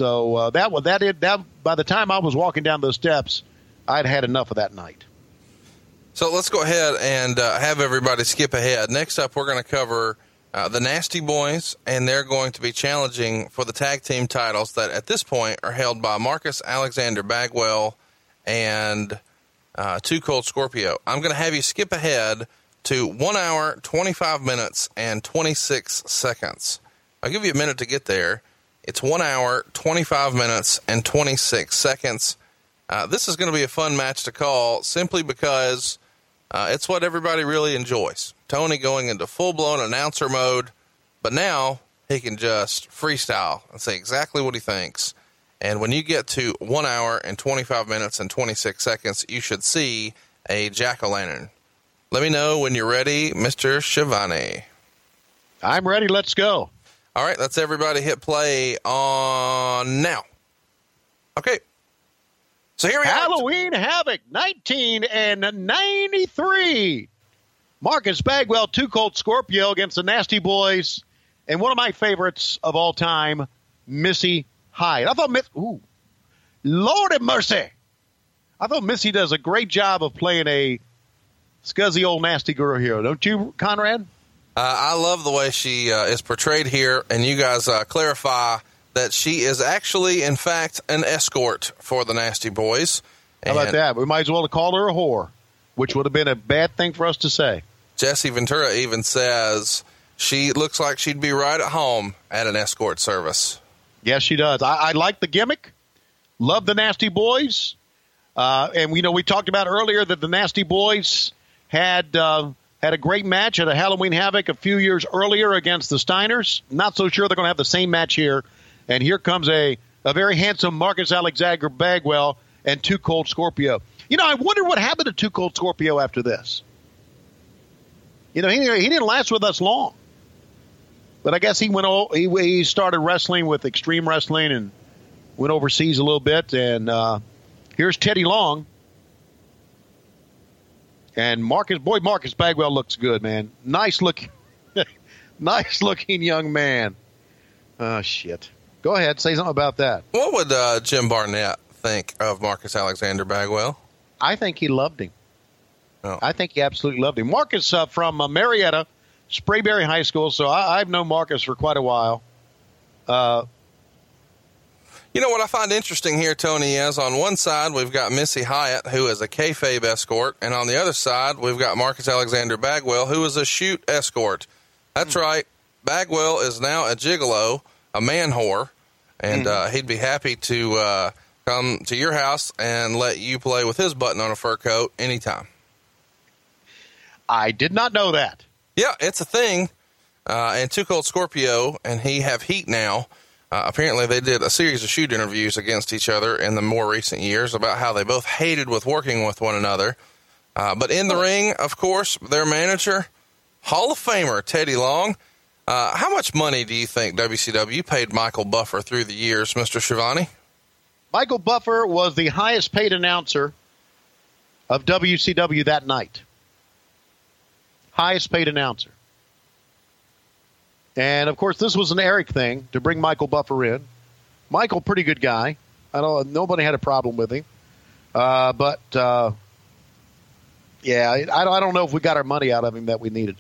Speaker 3: the time I was walking down those steps, I'd had enough of that night.
Speaker 1: So let's go ahead and have everybody skip ahead. Next up, we're going to cover the Nasty Boys, and they're going to be challenging for the tag team titles that at this point are held by Marcus Alexander Bagwell and Too Cold Scorpio. I'm going to have you skip ahead to 1 hour, 25 minutes, and 26 seconds. I'll give you a minute to get there. It's 1 hour, 25 minutes, and 26 seconds. This is going to be a fun match to call simply because it's what everybody really enjoys. Tony going into full-blown announcer mode, but now he can just freestyle and say exactly what he thinks. And when you get to 1 hour and 25 minutes and 26 seconds, you should see a jack-o'-lantern. Let me know when you're ready, Mr. Schiavone.
Speaker 3: I'm ready. Let's go.
Speaker 1: All right, let's everybody hit play on now. Okay. So here we are.
Speaker 3: Halloween Havoc, 1993. Marcus Bagwell, Too Cold Scorpio against the Nasty Boys, and one of my favorites of all time, Missy Hyatt. I thought Lord have mercy. I thought Missy does a great job of playing a scuzzy old nasty girl here. Don't you, Conrad?
Speaker 1: I love the way she is portrayed here, and you guys clarify that she is actually, in fact, an escort for the Nasty Boys.
Speaker 3: How about that? We might as well have called her a whore, which would have been a bad thing for us to say.
Speaker 1: Jesse Ventura even says she looks like she'd be right at home at an escort service.
Speaker 3: Yes, she does. I like the gimmick. Love the Nasty Boys. And we talked about earlier that the Nasty Boys had a great match at a Halloween Havoc a few years earlier against the Steiners. Not so sure they're going to have the same match here. And here comes a very handsome Marcus Alexander Bagwell and Too Cold Scorpio. I wonder what happened to Too Cold Scorpio after this. He didn't last with us long. But I guess he started wrestling with Extreme Wrestling and went overseas a little bit. And here's Teddy Long. And Marcus Bagwell looks good, man. Nice looking young man. Oh, shit. Go ahead, say something about that.
Speaker 1: What would Jim Barnett think of Marcus Alexander Bagwell?
Speaker 3: I think he loved him.
Speaker 1: Oh.
Speaker 3: I think he absolutely loved him. Marcus from Marietta, Sprayberry High School, so I've known Marcus for quite a while.
Speaker 1: What I find interesting here, Tony, is on one side we've got Missy Hyatt, who is a kayfabe escort, and on the other side we've got Marcus Alexander Bagwell, who is a shoot escort. That's right. Bagwell is now a gigolo, a man whore, and he'd be happy to come to your house and let you play with his button on a fur coat anytime.
Speaker 3: I did not know that.
Speaker 1: Yeah, it's a thing. And Too Cold Scorpio and he have heat now. Apparently they did a series of shoot interviews against each other in the more recent years about how they both hated with working with one another. But in the ring, of course, their manager, Hall of Famer Teddy Long. How much money do you think WCW paid Michael Buffer through the years, Mr. Schiavone?
Speaker 3: Michael Buffer was the highest paid announcer of WCW that night. Highest paid announcer. And, of course, this was an Eric thing to bring Michael Buffer in. Michael, pretty good guy. Nobody had a problem with him. I don't know if we got our money out of him that we needed.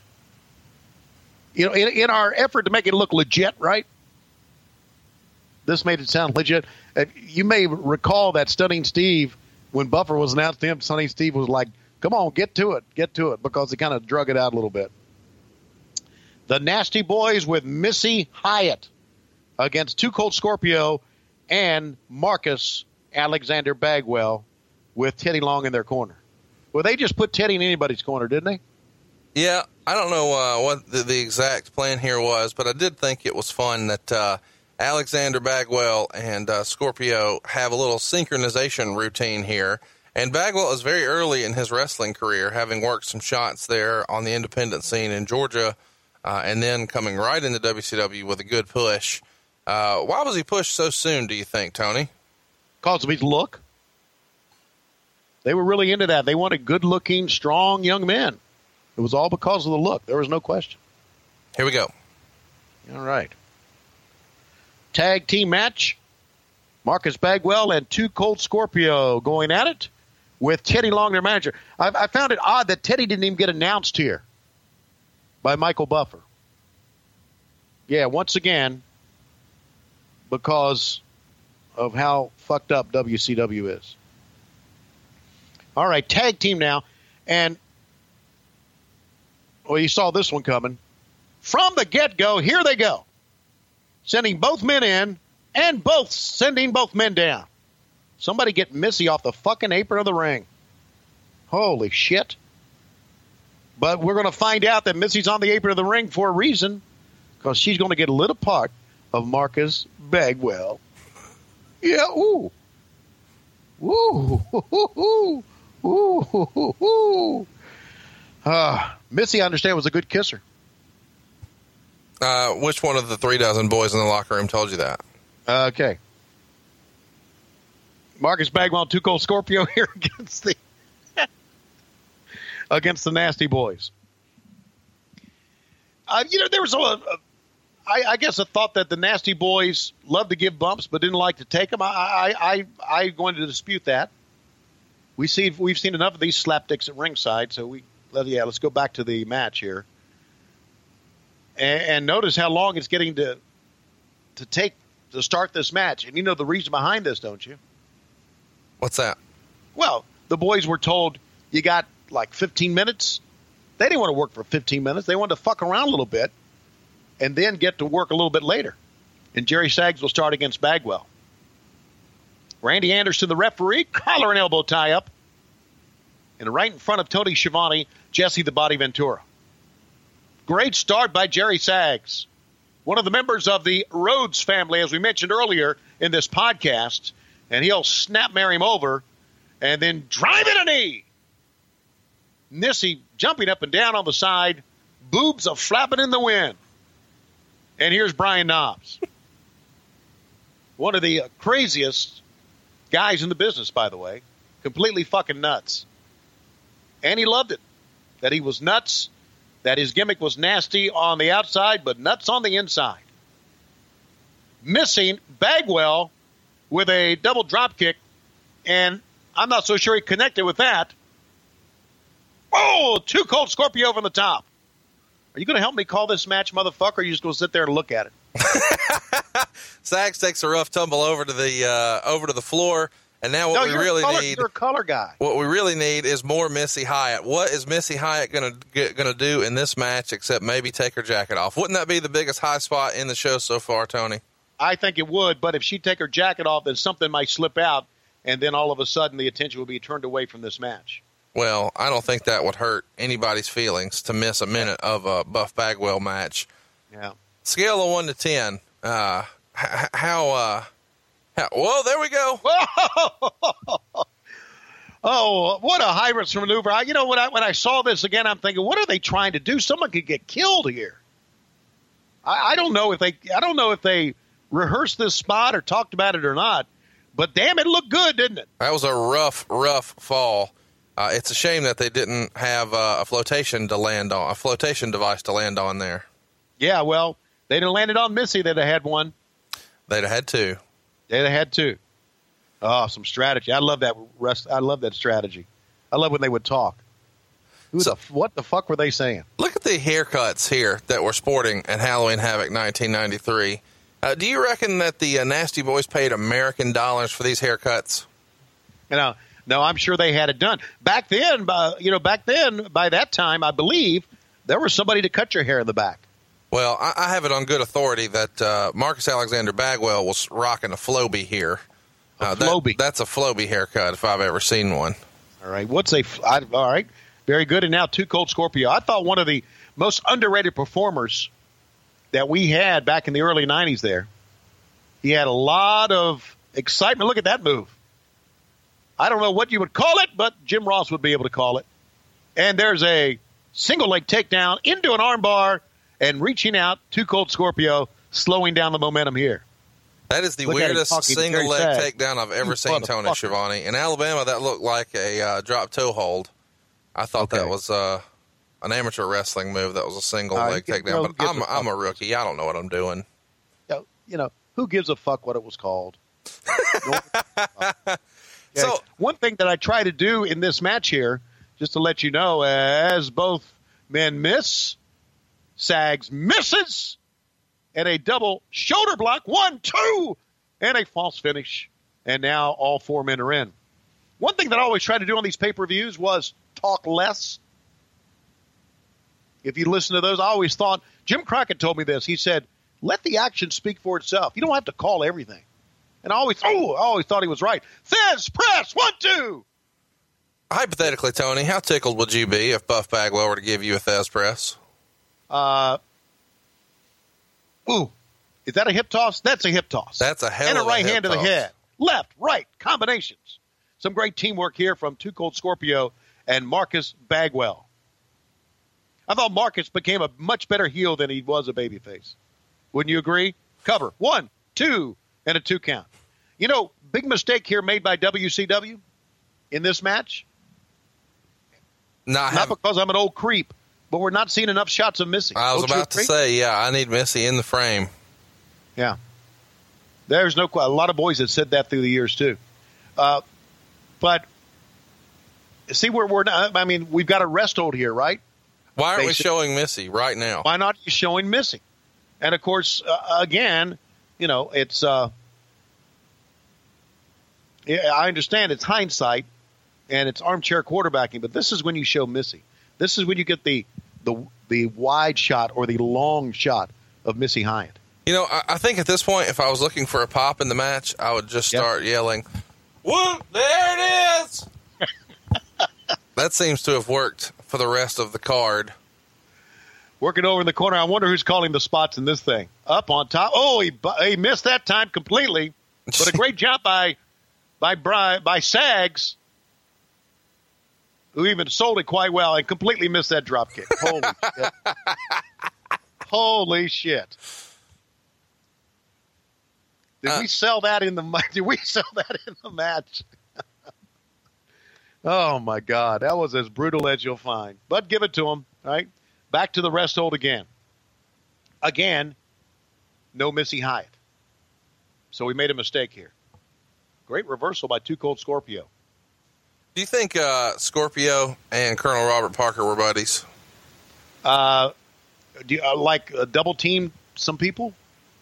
Speaker 3: In our effort to make it look legit, right? This made it sound legit. You may recall that Stunning Steve, when Buffer was announced to him, Stunning Steve was like, come on, get to it, because he kind of drug it out a little bit. The Nasty Boys with Missy Hyatt against Too Cold Scorpio and Marcus Alexander Bagwell with Teddy Long in their corner. Well, they just put Teddy in anybody's corner, didn't they?
Speaker 1: Yeah, I don't know what the exact plan here was, but I did think it was fun that Alexander Bagwell and Scorpio have a little synchronization routine here. And Bagwell is very early in his wrestling career, having worked some shots there on the independent scene in Georgia, and then coming right into WCW with a good push. Why was he pushed so soon, do you think, Tony?
Speaker 3: Because of his look. They were really into that. They wanted good-looking, strong young men. It was all because of the look. There was no question.
Speaker 1: Here we go.
Speaker 3: All right. Tag team match. Marcus Bagwell and Too Cold Scorpio going at it with Teddy Long, their manager. I found it odd that Teddy didn't even get announced here by Michael Buffer. Yeah, once again, because of how fucked up WCW is. All right, tag team now. And, well, you saw this one coming. From the get-go, here they go. Sending both men in and sending both men down. Somebody get Missy off the fucking apron of the ring. Holy shit. But we're going to find out that Missy's on the apron of the ring for a reason, because she's going to get a little part of Marcus Bagwell. Yeah, ooh. Ooh. Ooh. Ooh. Missy, I understand, was a good kisser.
Speaker 1: Which one of the 36 boys in the locker room told you that?
Speaker 3: Okay. Marcus Bagwell and Too Cold Scorpio here against the Nasty Boys. There was I guess a thought that the Nasty Boys loved to give bumps but didn't like to take them. I'm going to dispute that. We've seen enough of these slapdicks at ringside, so let's go back to the match here. And notice how long it's getting to take to start this match. And you know the reason behind this, don't you?
Speaker 1: What's that?
Speaker 3: Well, the boys were told you got like 15 minutes. They didn't want to work for 15 minutes. They wanted to fuck around a little bit and then get to work a little bit later. And Jerry Saggs will start against Bagwell. Randy Anderson, the referee, collar and elbow tie up. And right in front of Tony Schiavone, Jesse the Body Ventura. Great start by Jerry Saggs, one of the members of the Rhodes family, as we mentioned earlier in this podcast. And he'll snap-mare him over and then drive in a knee. Missy jumping up and down on the side, boobs are flapping in the wind. And here's Brian Knobbs. One of the craziest guys in the business, by the way. Completely fucking nuts. And he loved it. That he was nuts. That his gimmick was nasty on the outside, but nuts on the inside. Missing Bagwell with a double drop kick, and I'm not so sure he connected with that. Oh, Too Cold Scorpio from the top. Are you going to help me call this match, motherfucker, or are you just going to sit there and look at it?
Speaker 1: Saggs takes a rough tumble over to the floor. And now what we really need,
Speaker 3: you're a color guy.
Speaker 1: What we really need is more Missy Hyatt. What is Missy Hyatt gonna do in this match except maybe take her jacket off? Wouldn't that be the biggest high spot in the show so far, Tony?
Speaker 3: I think it would, but if she take her jacket off, then something might slip out, and then all of a sudden the attention will be turned away from this match.
Speaker 1: Well, I don't think that would hurt anybody's feelings to miss a minute of a Buff Bagwell match.
Speaker 3: Yeah.
Speaker 1: Scale of 1 to 10. Whoa, there we go.
Speaker 3: Oh, what a high-risk maneuver. When I saw this again, I'm thinking, what are they trying to do? Someone could get killed here. I don't know if they rehearsed this spot or talked about it or not, but damn, it looked good, didn't it?
Speaker 1: That was a rough fall. It's a shame that they didn't have a flotation device to land on there.
Speaker 3: Yeah, well, they'd have landed on Missy. They'd have had one.
Speaker 1: They'd have had two.
Speaker 3: They'd have had two. Oh, some strategy. I love that. I love that strategy. I love when they would talk. What the fuck were they saying?
Speaker 1: Look at the haircuts here that we're sporting at Halloween Havoc 1993. Do you reckon that the Nasty Boys paid American dollars for these haircuts?
Speaker 3: No, I'm sure they had it done. Back then, by that time, I believe, there was somebody to cut your hair in the back.
Speaker 1: Well, I have it on good authority that Marcus Alexander Bagwell was rocking a Flowbee here.
Speaker 3: Flowbee.
Speaker 1: That's a Flowbee haircut if I've ever seen one.
Speaker 3: All right. All right. Very good. And now Too Cold Scorpio. I thought one of the most underrated performers that we had back in the early 90s there. He had a lot of excitement. Look at that move. I don't know what you would call it, but Jim Ross would be able to call it. And there's a single leg takedown into an armbar and reaching out to Colt Scorpio, slowing down the momentum here.
Speaker 1: That is the weirdest single leg takedown I've ever seen, Tony Schiavone. In Alabama, that looked like a drop toe hold. I thought that was an amateur wrestling move. That was a single leg takedown. But I'm a rookie. I don't know what I'm doing.
Speaker 3: You know, who gives a fuck what it was called?
Speaker 1: So
Speaker 3: one thing that I try to do in this match here, just to let you know, as both men miss, Sags misses, and a double shoulder block, 1, 2, and a false finish. And now all 4 men are in. One thing that I always try to do on these pay-per-views was talk less. If you listen to those, I always thought, Jim Crockett told me this. He said, let the action speak for itself. You don't have to call everything. And I always thought he was right. Thesz press, 1, 2.
Speaker 1: Hypothetically, Tony, how tickled would you be if Buff Bagwell were to give you a Thesz press?
Speaker 3: Is that a hip toss? That's a hip toss.
Speaker 1: That's a hell of a
Speaker 3: And a right hand to the
Speaker 1: toss.
Speaker 3: head. Left, right, combinations. Some great teamwork here from Too Cold Scorpio and Marcus Bagwell. I thought Marcus became a much better heel than he was a babyface. Wouldn't you agree? Cover. 1, 2, and a 2 count. You know, big mistake here made by WCW in this match. Not because I'm an old creep, but we're not seeing enough shots of Missy.
Speaker 1: I was about to say, I need Missy in the frame.
Speaker 3: Yeah. There's a lot of boys that said that through the years, too. But see where we're not, I mean, we've got a rest hold here, right?
Speaker 1: Why aren't we showing Missy right now?
Speaker 3: Why not showing Missy? And, of course, again, you know, it's I understand it's hindsight and it's armchair quarterbacking, but this is when you show Missy. This is when you get the wide shot or the long shot of Missy Hyatt.
Speaker 1: You know, I think at this point, if I was looking for a pop in the match, I would just start yelling, "Whoop, there it is!" That seems to have worked for the rest of the card.
Speaker 3: Working over in the corner. I wonder who's calling the spots in this thing. Up on top. Oh, he missed that time completely. But a great job by Sags, who even sold it quite well and completely missed that drop kick. Holy shit. Holy shit. Did we sell that in the match? Oh, my God. That was as brutal as you'll find. But give it to him, right? Back to the rest hold again. Again, no Missy Hyatt. So we made a mistake here. Great reversal by Too Cold Scorpio.
Speaker 1: Do you think Scorpio and Colonel Robert Parker were buddies?
Speaker 3: Do you like double team some people?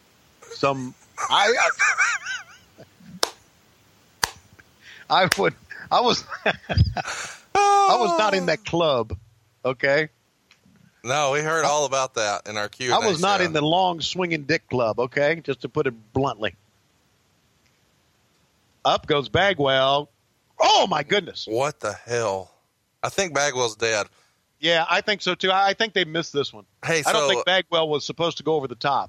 Speaker 3: I was not in that club. Okay.
Speaker 1: No, we heard all about that in our Q&A.
Speaker 3: I was not in the long swinging dick club. Okay, just to put it bluntly. Up goes Bagwell. Oh my goodness!
Speaker 1: What the hell? I think Bagwell's dead.
Speaker 3: Yeah, I think so too. I think they missed this one.
Speaker 1: Hey,
Speaker 3: I don't think Bagwell was supposed to go over the top.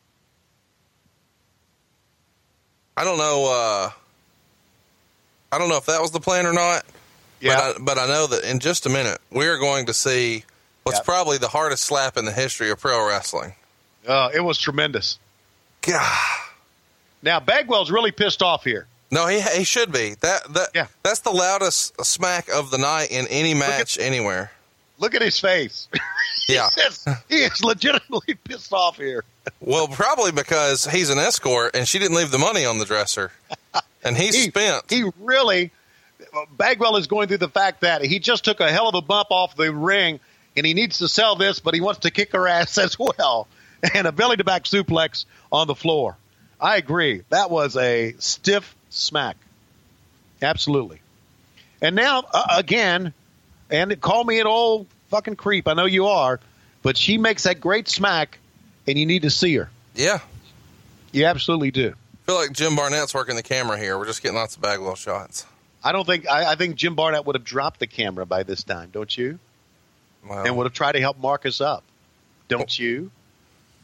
Speaker 1: I don't know. I don't know if that was the plan or not.
Speaker 3: Yeah.
Speaker 1: But I know that in just a minute we are going to see what's probably the hardest slap in the history of pro wrestling.
Speaker 3: It was tremendous.
Speaker 1: God.
Speaker 3: Now Bagwell's really pissed off here.
Speaker 1: No, he should be. That's the loudest smack of the night in any match anywhere.
Speaker 3: Look at his face.
Speaker 1: Yeah.
Speaker 3: He is legitimately pissed off here.
Speaker 1: Well, probably because he's an escort and she didn't leave the money on the dresser. And he's spent.
Speaker 3: Bagwell is going through the fact that he just took a hell of a bump off the ring and he needs to sell this, but he wants to kick her ass as well. And a belly-to-back suplex on the floor. I agree. That was a stiff smack. Absolutely. And now, again, and call me an old fucking creep. I know you are. But she makes that great smack, and you need to see her.
Speaker 1: Yeah.
Speaker 3: You absolutely do.
Speaker 1: I feel like Jim Barnett's working the camera here. We're just getting lots of Bagwell shots.
Speaker 3: I think Jim Barnett would have dropped the camera by this time, don't you?
Speaker 1: Wow.
Speaker 3: And would have tried to help Marcus up. Don't you?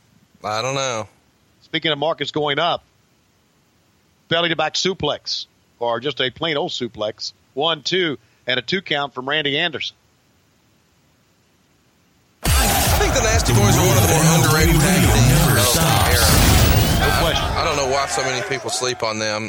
Speaker 1: I don't know.
Speaker 3: Speaking of Marcus going up, belly-to-back suplex. or just a plain old suplex. 1, 2, and a 2 count from Randy Anderson.
Speaker 1: I think the Nasty Boys are one of the more underrated tag teams of the era.
Speaker 3: No question.
Speaker 1: I don't know why so many people sleep on them.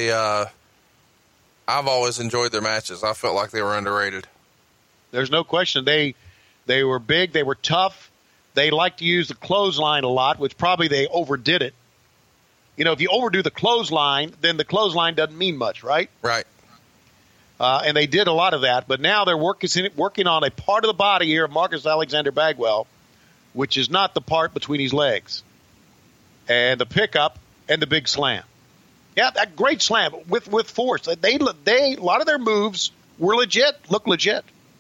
Speaker 1: I've always enjoyed their matches. I felt like they were underrated.
Speaker 3: There's no question. They were big. They were tough. They liked to use the clothesline a lot, which probably they overdid it. You know, if you overdo the clothesline, then the clothesline doesn't mean much, right?
Speaker 1: Right.
Speaker 3: And they did a lot of that. But now they're working on a part of the body here of Marcus Alexander Bagwell, which is not the part between his legs. And the pickup and the big slam. Yeah, that great slam with force. They a lot of their moves were legit, look legit.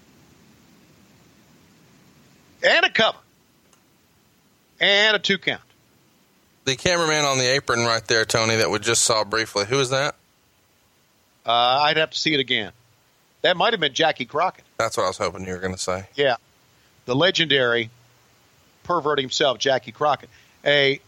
Speaker 3: And a cover. And a 2 count.
Speaker 1: The cameraman on the apron right there, Tony, that we just saw briefly. Who is that?
Speaker 3: I'd have to see it again. That might have been Jackie Crockett.
Speaker 1: That's what I was hoping you were going to say.
Speaker 3: Yeah. The legendary pervert himself, Jackie Crockett. A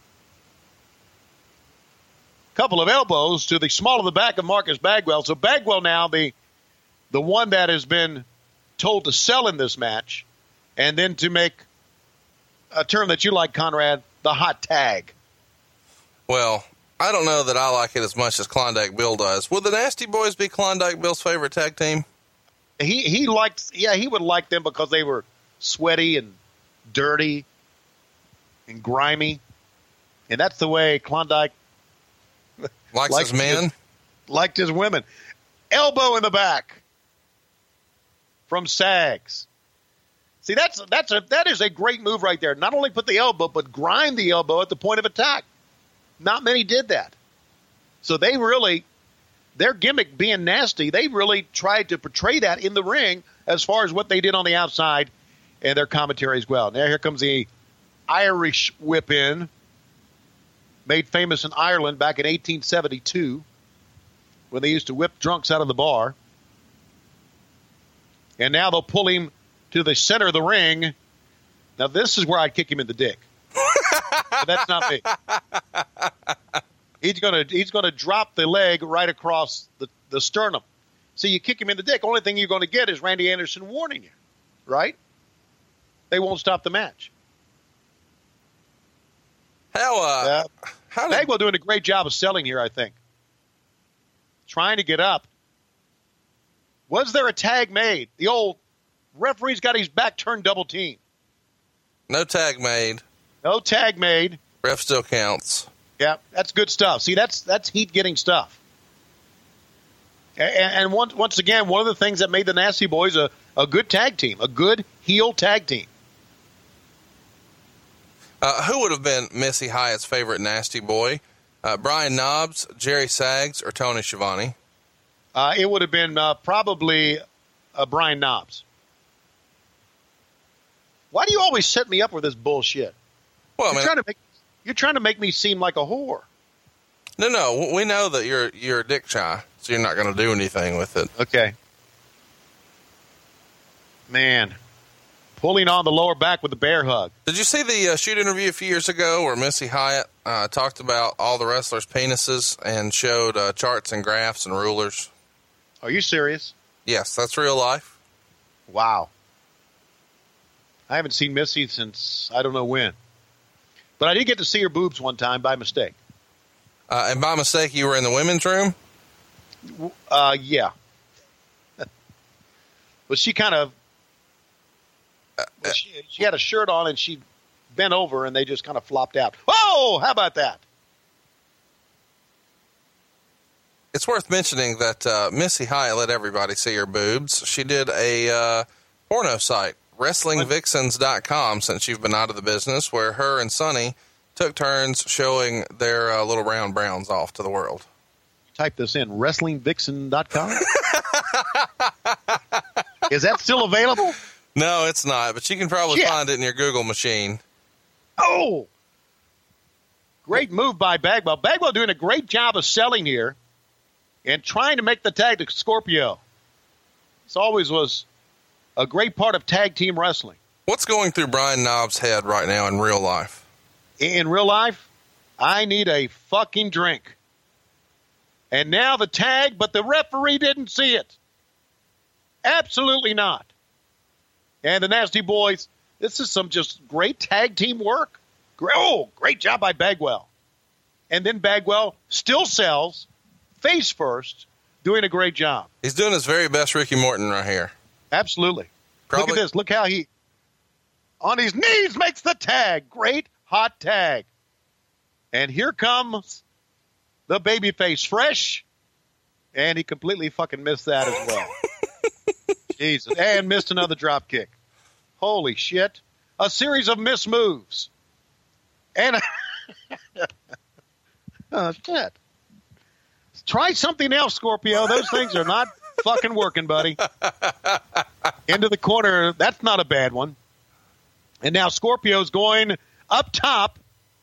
Speaker 3: couple of elbows to the small of the back of Marcus Bagwell. So Bagwell now, the one that has been told to sell in this match, and then to make a term that you like, Conrad, the hot tag.
Speaker 1: Well, I don't know that I like it as much as Klondike Bill does. Would the Nasty Boys be Klondike Bill's favorite tag team?
Speaker 3: He would like them because they were sweaty and dirty and grimy. And that's the way Klondike
Speaker 1: likes his men?
Speaker 3: Liked his women. Elbow in the back from Sags. See, that is a great move right there. Not only put the elbow, but grind the elbow at the point of attack. Not many did that. So their gimmick being nasty, they really tried to portray that in the ring as far as what they did on the outside and their commentary as well. Now here comes the Irish whip in, made famous in Ireland back in 1872 when they used to whip drunks out of the bar. And now they'll pull him to the center of the ring. Now this is where I'd kick him in the dick. But that's not me. He's gonna drop the leg right across the sternum. See, you kick him in the dick. Only thing you're going to get is Randy Anderson warning you, right? They won't stop the match.
Speaker 1: How
Speaker 3: Bagwell doing a great job of selling here, I think. Trying to get up. Was there a tag made? The old referee's got his back turned double team.
Speaker 1: No tag made.
Speaker 3: No tag made.
Speaker 1: Ref still counts.
Speaker 3: Yeah, that's good stuff. See, that's heat-getting stuff. And once again, one of the things that made the Nasty Boys a good tag team, a good heel tag team.
Speaker 1: Who would have been Missy Hyatt's favorite Nasty Boy? Brian Knobbs, Jerry Sags, or Tony Schiavone?
Speaker 3: It would have been probably Brian Knobbs. Why do you always set me up with this bullshit?
Speaker 1: Well,
Speaker 3: You're trying to make me seem like a whore.
Speaker 1: No, we know that you're a dick shy, so you're not going to do anything with it.
Speaker 3: Okay. Man, pulling on the lower back with the bear hug.
Speaker 1: Did you see the shoot interview a few years ago where Missy Hyatt talked about all the wrestlers' penises and showed charts and graphs and rulers?
Speaker 3: Are you serious?
Speaker 1: Yes, that's real life.
Speaker 3: Wow. I haven't seen Missy since I don't know when. But I did get to see her boobs one time by mistake.
Speaker 1: And by mistake, you were in the women's room?
Speaker 3: Yeah. But she kind of... she had a shirt on and she bent over and they just kind of flopped out. Whoa! How about that?
Speaker 1: It's worth mentioning that Missy Hyatt let everybody see her boobs. She did a porno site, WrestlingVixens.com, since you've been out of the business, where her and Sonny took turns showing their little round browns off to the world.
Speaker 3: Type this in, WrestlingVixen.com? Is that still available?
Speaker 1: No, it's not, but you can probably find it in your Google machine.
Speaker 3: Oh! Great move by Bagwell. Bagwell doing a great job of selling here and trying to make the tag to Scorpio. This always was a great part of tag team wrestling.
Speaker 1: What's going through Brian Knobbs' head right now in real life?
Speaker 3: In real life, I need a fucking drink. And now the tag, but the referee didn't see it. Absolutely not. And the Nasty Boys, this is some just great tag team work. Great job by Bagwell. And then Bagwell still sells, face first, doing a great job.
Speaker 1: He's doing his very best Ricky Morton right here.
Speaker 3: Absolutely.
Speaker 1: Probably.
Speaker 3: Look at this. Look how he, on his knees, makes the tag. Great hot tag. And here comes the babyface Fresh. And he completely fucking missed that as well. Jesus. And missed another drop kick. Holy shit. A series of missed moves. And oh, shit. Try something else, Scorpio. Those things are not fucking working, buddy. Into the corner. That's not a bad one. And now Scorpio's going up top.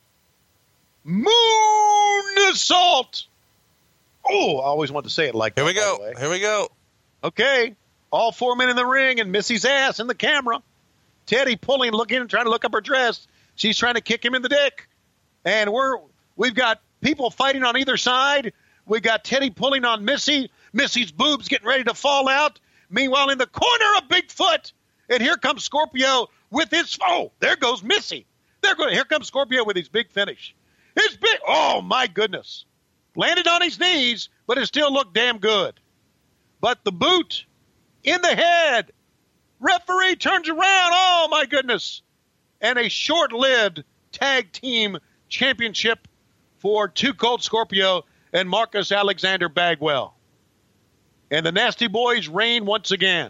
Speaker 3: Moonsault. Oh, I always want to say it like that.
Speaker 1: Here we go. Here we go.
Speaker 3: Okay. All 4 men in the ring and Missy's ass in the camera. Teddy pulling, looking, and trying to look up her dress. She's trying to kick him in the dick. And we've got people fighting on either side. We got Teddy pulling on Missy. Missy's boobs getting ready to fall out. Meanwhile, in the corner of Bigfoot. And here comes Scorpio with his, there goes Missy. Here comes Scorpio with his big finish. His big, oh my goodness. Landed on his knees, but it still looked damn good. But the boot in the head. Referee turns around. Oh my goodness. And a short-lived tag team championship for Too Cold Scorpio and Marcus Alexander Bagwell. And the Nasty Boys reign once again.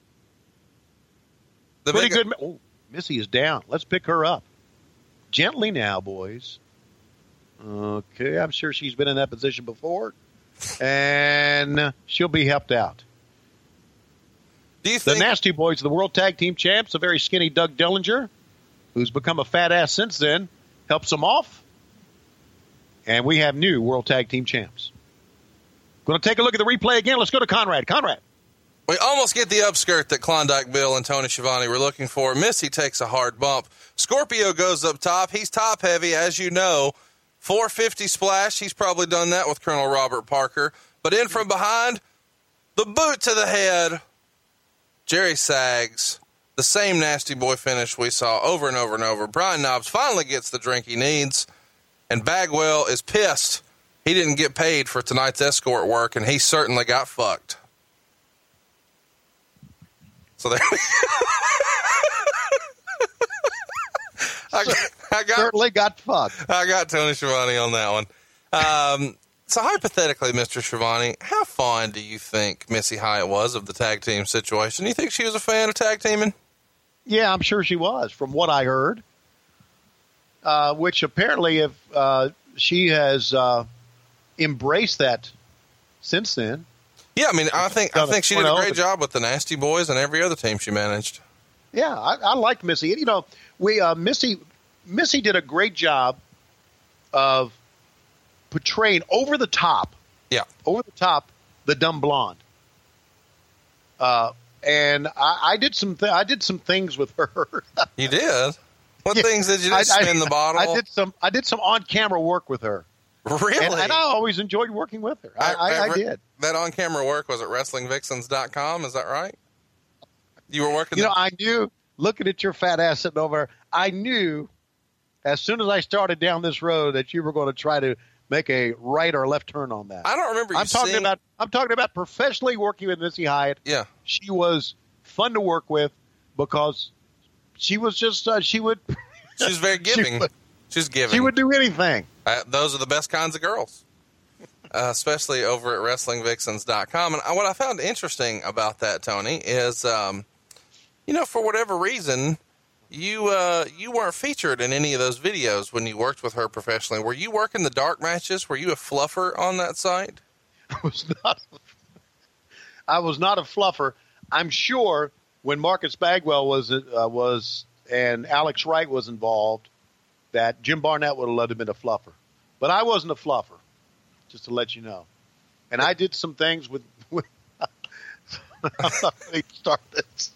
Speaker 3: Pretty good. Oh, Missy is down. Let's pick her up. Gently now, boys. Okay, I'm sure she's been in that position before. And she'll be helped out.
Speaker 1: Do you think
Speaker 3: the Nasty Boys, the World Tag Team Champs, a very skinny Doug Dillinger, who's become a fat ass since then, helps them off. And we have new World Tag Team Champs. Going to take a look at the replay again. Let's go to Conrad. Conrad.
Speaker 1: We almost get the upskirt that Klondike Bill and Tony Schiavone were looking for. Missy takes a hard bump. Scorpio goes up top. He's top heavy, as you know. 450 splash. He's probably done that with Colonel Robert Parker. But in from behind, the boot to the head. Jerry Sags. The same Nasty Boy finish we saw over and over and over. Brian Knobbs finally gets the drink he needs. And Bagwell is pissed. He didn't get paid for tonight's escort work, and he certainly got fucked. So there. I
Speaker 3: certainly got fucked.
Speaker 1: I got Tony Schiavone on that one. So hypothetically, Mr. Schiavone, how fond do you think Missy Hyatt was of the tag team situation? Do you think she was a fan of tag teaming?
Speaker 3: Yeah, I'm sure she was, from what I heard. Which apparently, if she has embraced that since then.
Speaker 1: Yeah, I mean, I think she did a great job with the Nasty Boys and every other team she managed.
Speaker 3: Yeah, I liked Missy. You know, Missy did a great job of portraying over the top.
Speaker 1: Yeah,
Speaker 3: over the top, the dumb blonde. And I did some things with her.
Speaker 1: You did? What things did you do? Spin the bottle?
Speaker 3: I did some on camera work with her.
Speaker 1: Really?
Speaker 3: And I always enjoyed working with her. I did.
Speaker 1: That on camera work was at WrestlingVixens.com. Is that right? You were working.
Speaker 3: I knew. Looking at your fat ass sitting over, I knew as soon as I started down this road that you were going to try to make a right or left turn on that.
Speaker 1: I don't remember. I'm
Speaker 3: talking about professionally working with Missy Hyatt.
Speaker 1: Yeah,
Speaker 3: she was fun to work with because she was just she was
Speaker 1: very giving. She's giving.
Speaker 3: She would do anything.
Speaker 1: Those are the best kinds of girls, especially over at WrestlingVixens.com. And what I found interesting about that, Tony, is for whatever reason, you weren't featured in any of those videos when you worked with her professionally. Were you working the dark matches? Were you a fluffer on that site?
Speaker 3: I was not a fluffer. I'm sure when Marcus Bagwell was and Alex Wright was involved, that Jim Barnett would have let him in a fluffer. But I wasn't a fluffer, just to let you know. And I did some things with I'm not going to start this.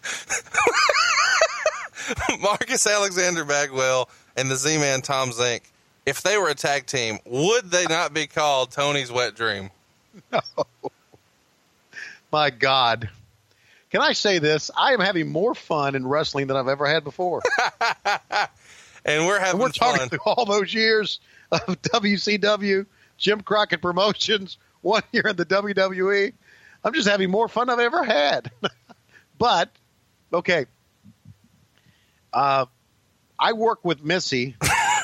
Speaker 1: Marcus Alexander Bagwell and the Z-Man Tom Zink, if they were a tag team, would they not be called Tony's Wet Dream?
Speaker 3: No. My God. Can I say this? I am having more fun in wrestling than I've ever had before.
Speaker 1: And we're having
Speaker 3: We're
Speaker 1: fun.
Speaker 3: talking through all those years of WCW, Jim Crockett Promotions, 1 year in the WWE. I'm just having more fun I've ever had. But, okay. I work with Missy.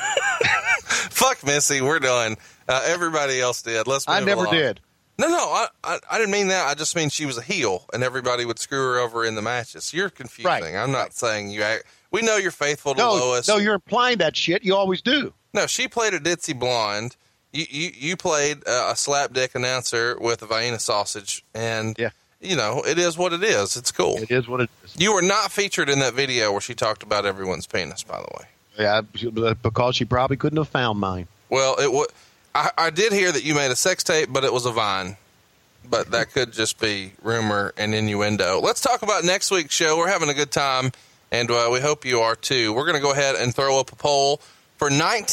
Speaker 1: Fuck Missy, we're done. Everybody else did. Let's move
Speaker 3: I never
Speaker 1: along.
Speaker 3: did.
Speaker 1: No, I didn't mean that. I just mean she was a heel, and everybody would screw her over in the matches. You're confusing.
Speaker 3: Right.
Speaker 1: I'm not saying you act. We know you're faithful to Lois.
Speaker 3: No, you're implying that shit. You always do.
Speaker 1: No, she played a ditzy blonde. You played a slapdick announcer with a Vienna sausage, and you know it is what it is. It's cool.
Speaker 3: It is what it is.
Speaker 1: You were not featured in that video where she talked about everyone's penis, by the way.
Speaker 3: Yeah, because she probably couldn't have found mine.
Speaker 1: Well, I did hear that you made a sex tape, but it was a Vine. But that could just be rumor and innuendo. Let's talk about next week's show. We're having a good time, and we hope you are too. We're going to go ahead and throw up a poll for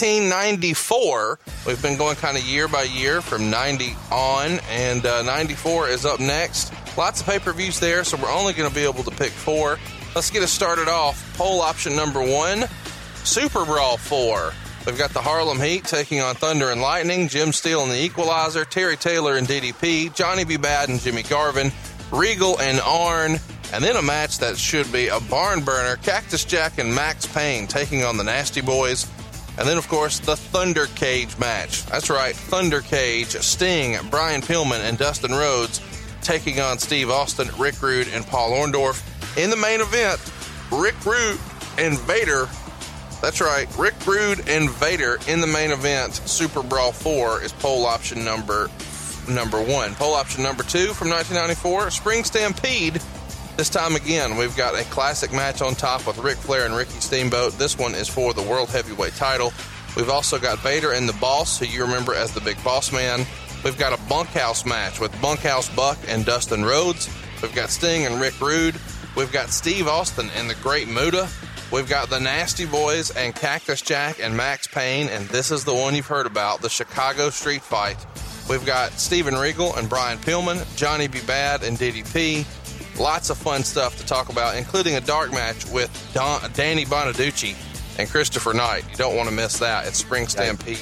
Speaker 1: 1994. We've been going kind of year by year from 90 on, and 94 is up next. Lots of pay-per-views there, so we're only going to be able to pick 4. Let's get us started off. Poll option number 1, Super Brawl 4. We've got the Harlem Heat taking on Thunder and Lightning, Jim Steele and the Equalizer, Terry Taylor and DDP, Johnny B. Bad and Jimmy Garvin, Regal and Arn, and then a match that should be a barn burner, Cactus Jack and Max Payne taking on the Nasty Boys, and then, of course, the Thunder Cage match. That's right, Thunder Cage, Sting, Brian Pillman, and Dustin Rhodes taking on Steve Austin, Rick Rude, and Paul Orndorff. In the main event, Rick Rude and Vader. That's right, Rick Rude and Vader in the main event. Super Brawl 4 is poll option number 1. Poll option number 2 from 1994, Spring Stampede. This time again, we've got a classic match on top with Ric Flair and Ricky Steamboat. This one is for the World Heavyweight title. We've also got Vader and the Boss, who you remember as the Big Boss Man. We've got a bunkhouse match with Bunkhouse Buck and Dustin Rhodes. We've got Sting and Rick Rude. We've got Steve Austin and the Great Muta. We've got the Nasty Boys and Cactus Jack and Max Payne, and this is the one you've heard about, the Chicago Street Fight. We've got Steven Regal and Brian Pillman, Johnny B. Bad and DDP. Lots of fun stuff to talk about, including a dark match with Danny Bonaducci and Christopher Knight. You don't want to miss that. It's Spring Stampede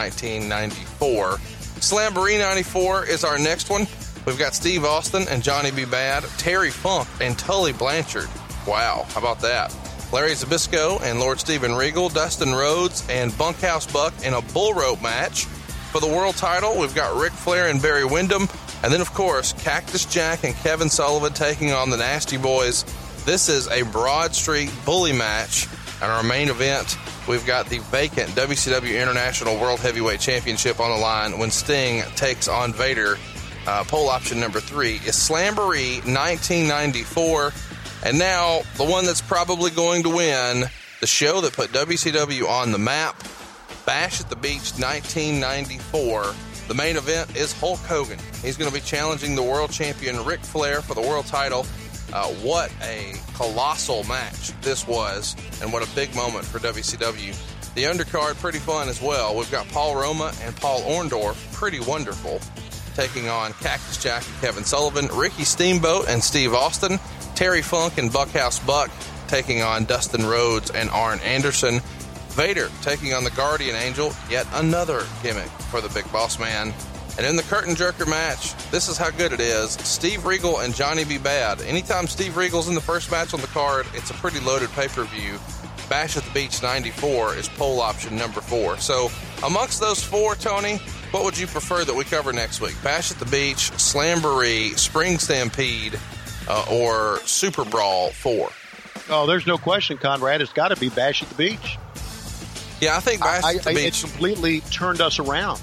Speaker 1: 1994. Slamboree 94 is our next one. We've got Steve Austin and Johnny B. Bad, Terry Funk and Tully Blanchard. Wow, how about that? Larry Zbyszko and Lord Steven Regal, Dustin Rhodes and Bunkhouse Buck in a bull rope match. For the world title, we've got Ric Flair and Barry Windham. And then, of course, Cactus Jack and Kevin Sullivan taking on the Nasty Boys. This is a Broad Street bully match. And our main event, we've got the vacant WCW International World Heavyweight Championship on the line when Sting takes on Vader. Poll option number 3 is Slamboree 1994. And now, the one that's probably going to win, the show that put WCW on the map, Bash at the Beach 1994. The main event is Hulk Hogan. He's going to be challenging the world champion Ric Flair for the world title. What a colossal match this was, and what a big moment for WCW. The undercard, pretty fun as well. We've got Paul Roma and Paul Orndorff, pretty wonderful, taking on Cactus Jack and Kevin Sullivan, Ricky Steamboat and Steve Austin, Terry Funk and Bunkhouse Buck taking on Dustin Rhodes and Arn Anderson, Vader taking on the Guardian Angel, yet another gimmick for the Big Boss Man. And in the curtain jerker match, this is how good it is, Steve Regal and Johnny B. Bad. Anytime Steve Regal's in the first match on the card, it's a pretty loaded pay-per-view. Bash at the Beach 94 is poll option number 4. So amongst those 4, Tony, what would you prefer that we cover next week? Bash at the Beach, Slamboree, Spring Stampede, or Super Brawl 4?
Speaker 3: Oh, there's no question, Conrad. It's got to be Bash at the Beach.
Speaker 1: Yeah, I think Bash at the Beach.
Speaker 3: It completely turned us around.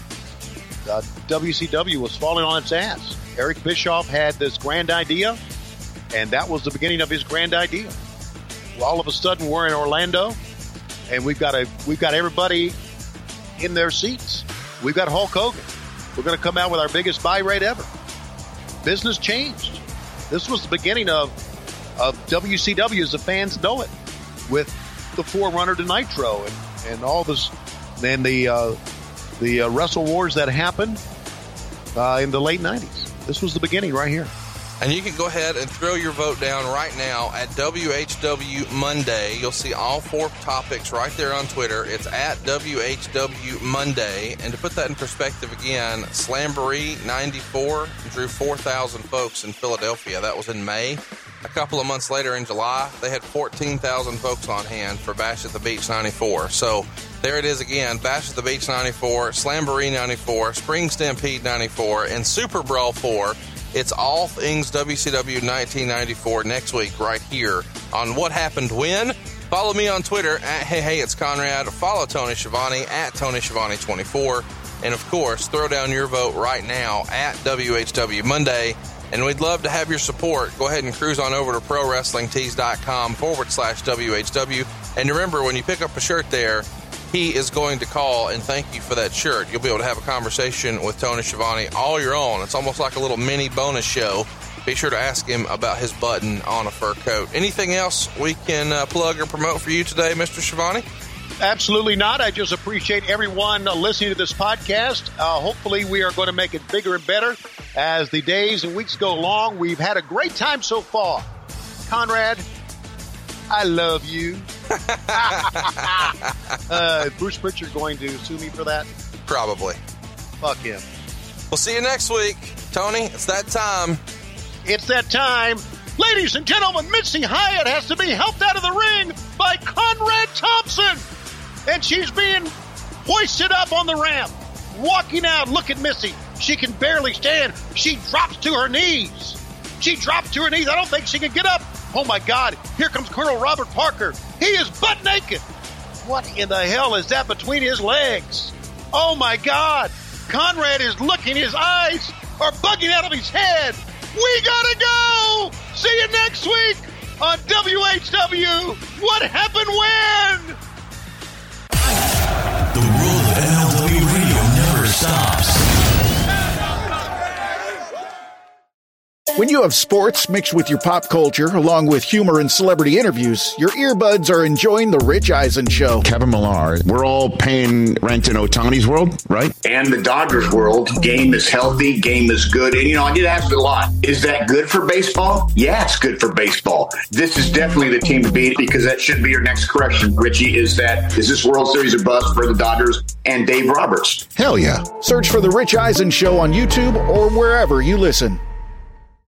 Speaker 3: WCW was falling on its ass. Eric Bischoff had this grand idea, and that was the beginning of his grand idea. Well, all of a sudden, we're in Orlando, and we've got everybody in their seats. We've got Hulk Hogan. We're going to come out with our biggest buy rate ever. Business changed. This was the beginning of WCW as the fans know it, with the forerunner to Nitro and all this, and the Wrestle Wars that happened. in the late 90s. This was the beginning right here.
Speaker 1: And you can go ahead and throw your vote down right now at WHW Monday. You'll see all 4 topics right there on Twitter. It's at WHW Monday. And to put that in perspective again, Slamboree 94 drew 4,000 folks in Philadelphia. That was in May. A couple of months later in July, they had 14,000 folks on hand for Bash at the Beach 94. So there it is again, Bash at the Beach 94, Slamboree 94, Spring Stampede 94, and Super Brawl 4. It's all things WCW 1994 next week right here on What Happened When. Follow me on Twitter at Hey It's Conrad. Follow Tony Schiavone at Tony Schiavone24. And, of course, throw down your vote right now at WHW Monday. And we'd love to have your support. Go ahead and cruise on over to ProWrestlingTees.com/WHW. And remember, when you pick up a shirt there, he is going to call and thank you for that shirt. You'll be able to have a conversation with Tony Schiavone all your own. It's almost like a little mini bonus show. Be sure to ask him about his button on a fur coat. Anything else we can plug or promote for you today, Mr. Schiavone?
Speaker 3: Absolutely not. I just appreciate everyone listening to this podcast. Hopefully we are going to make it bigger and better as the days and weeks go along. We've had a great time so far. Conrad, I love you. Bruce Pritchard going to sue me for that?
Speaker 1: Probably.
Speaker 3: Fuck him.
Speaker 1: We'll see you next week. Tony, it's that time.
Speaker 3: It's that time. Ladies and gentlemen, Missy Hyatt has to be helped out of the ring by Conrad Thompson. And she's being hoisted up on the ramp. Walking out. Look at Missy. She can barely stand. She drops to her knees. I don't think she can get up. Oh, my God. Here comes Colonel Robert Parker. He is butt naked. What in the hell is that between his legs? Oh, my God. Conrad is looking. His eyes are bugging out of his head. We gotta go. See you next week on WHW. What Happened When?
Speaker 2: The world of MLW Radio never stops.
Speaker 4: When you have sports mixed with your pop culture, along with humor and celebrity interviews, your earbuds are enjoying The Rich Eisen Show.
Speaker 5: Kevin Millar, we're all paying rent in Ohtani's world, right?
Speaker 6: And the Dodgers world. Game is healthy, game is good. And, I get asked a lot, is that good for baseball? Yeah, it's good for baseball. This is definitely the team to beat because that should be your next correction, Richie, is this World Series a bust for the Dodgers and Dave Roberts?
Speaker 5: Hell yeah.
Speaker 4: Search for The Rich Eisen Show on YouTube or wherever you listen.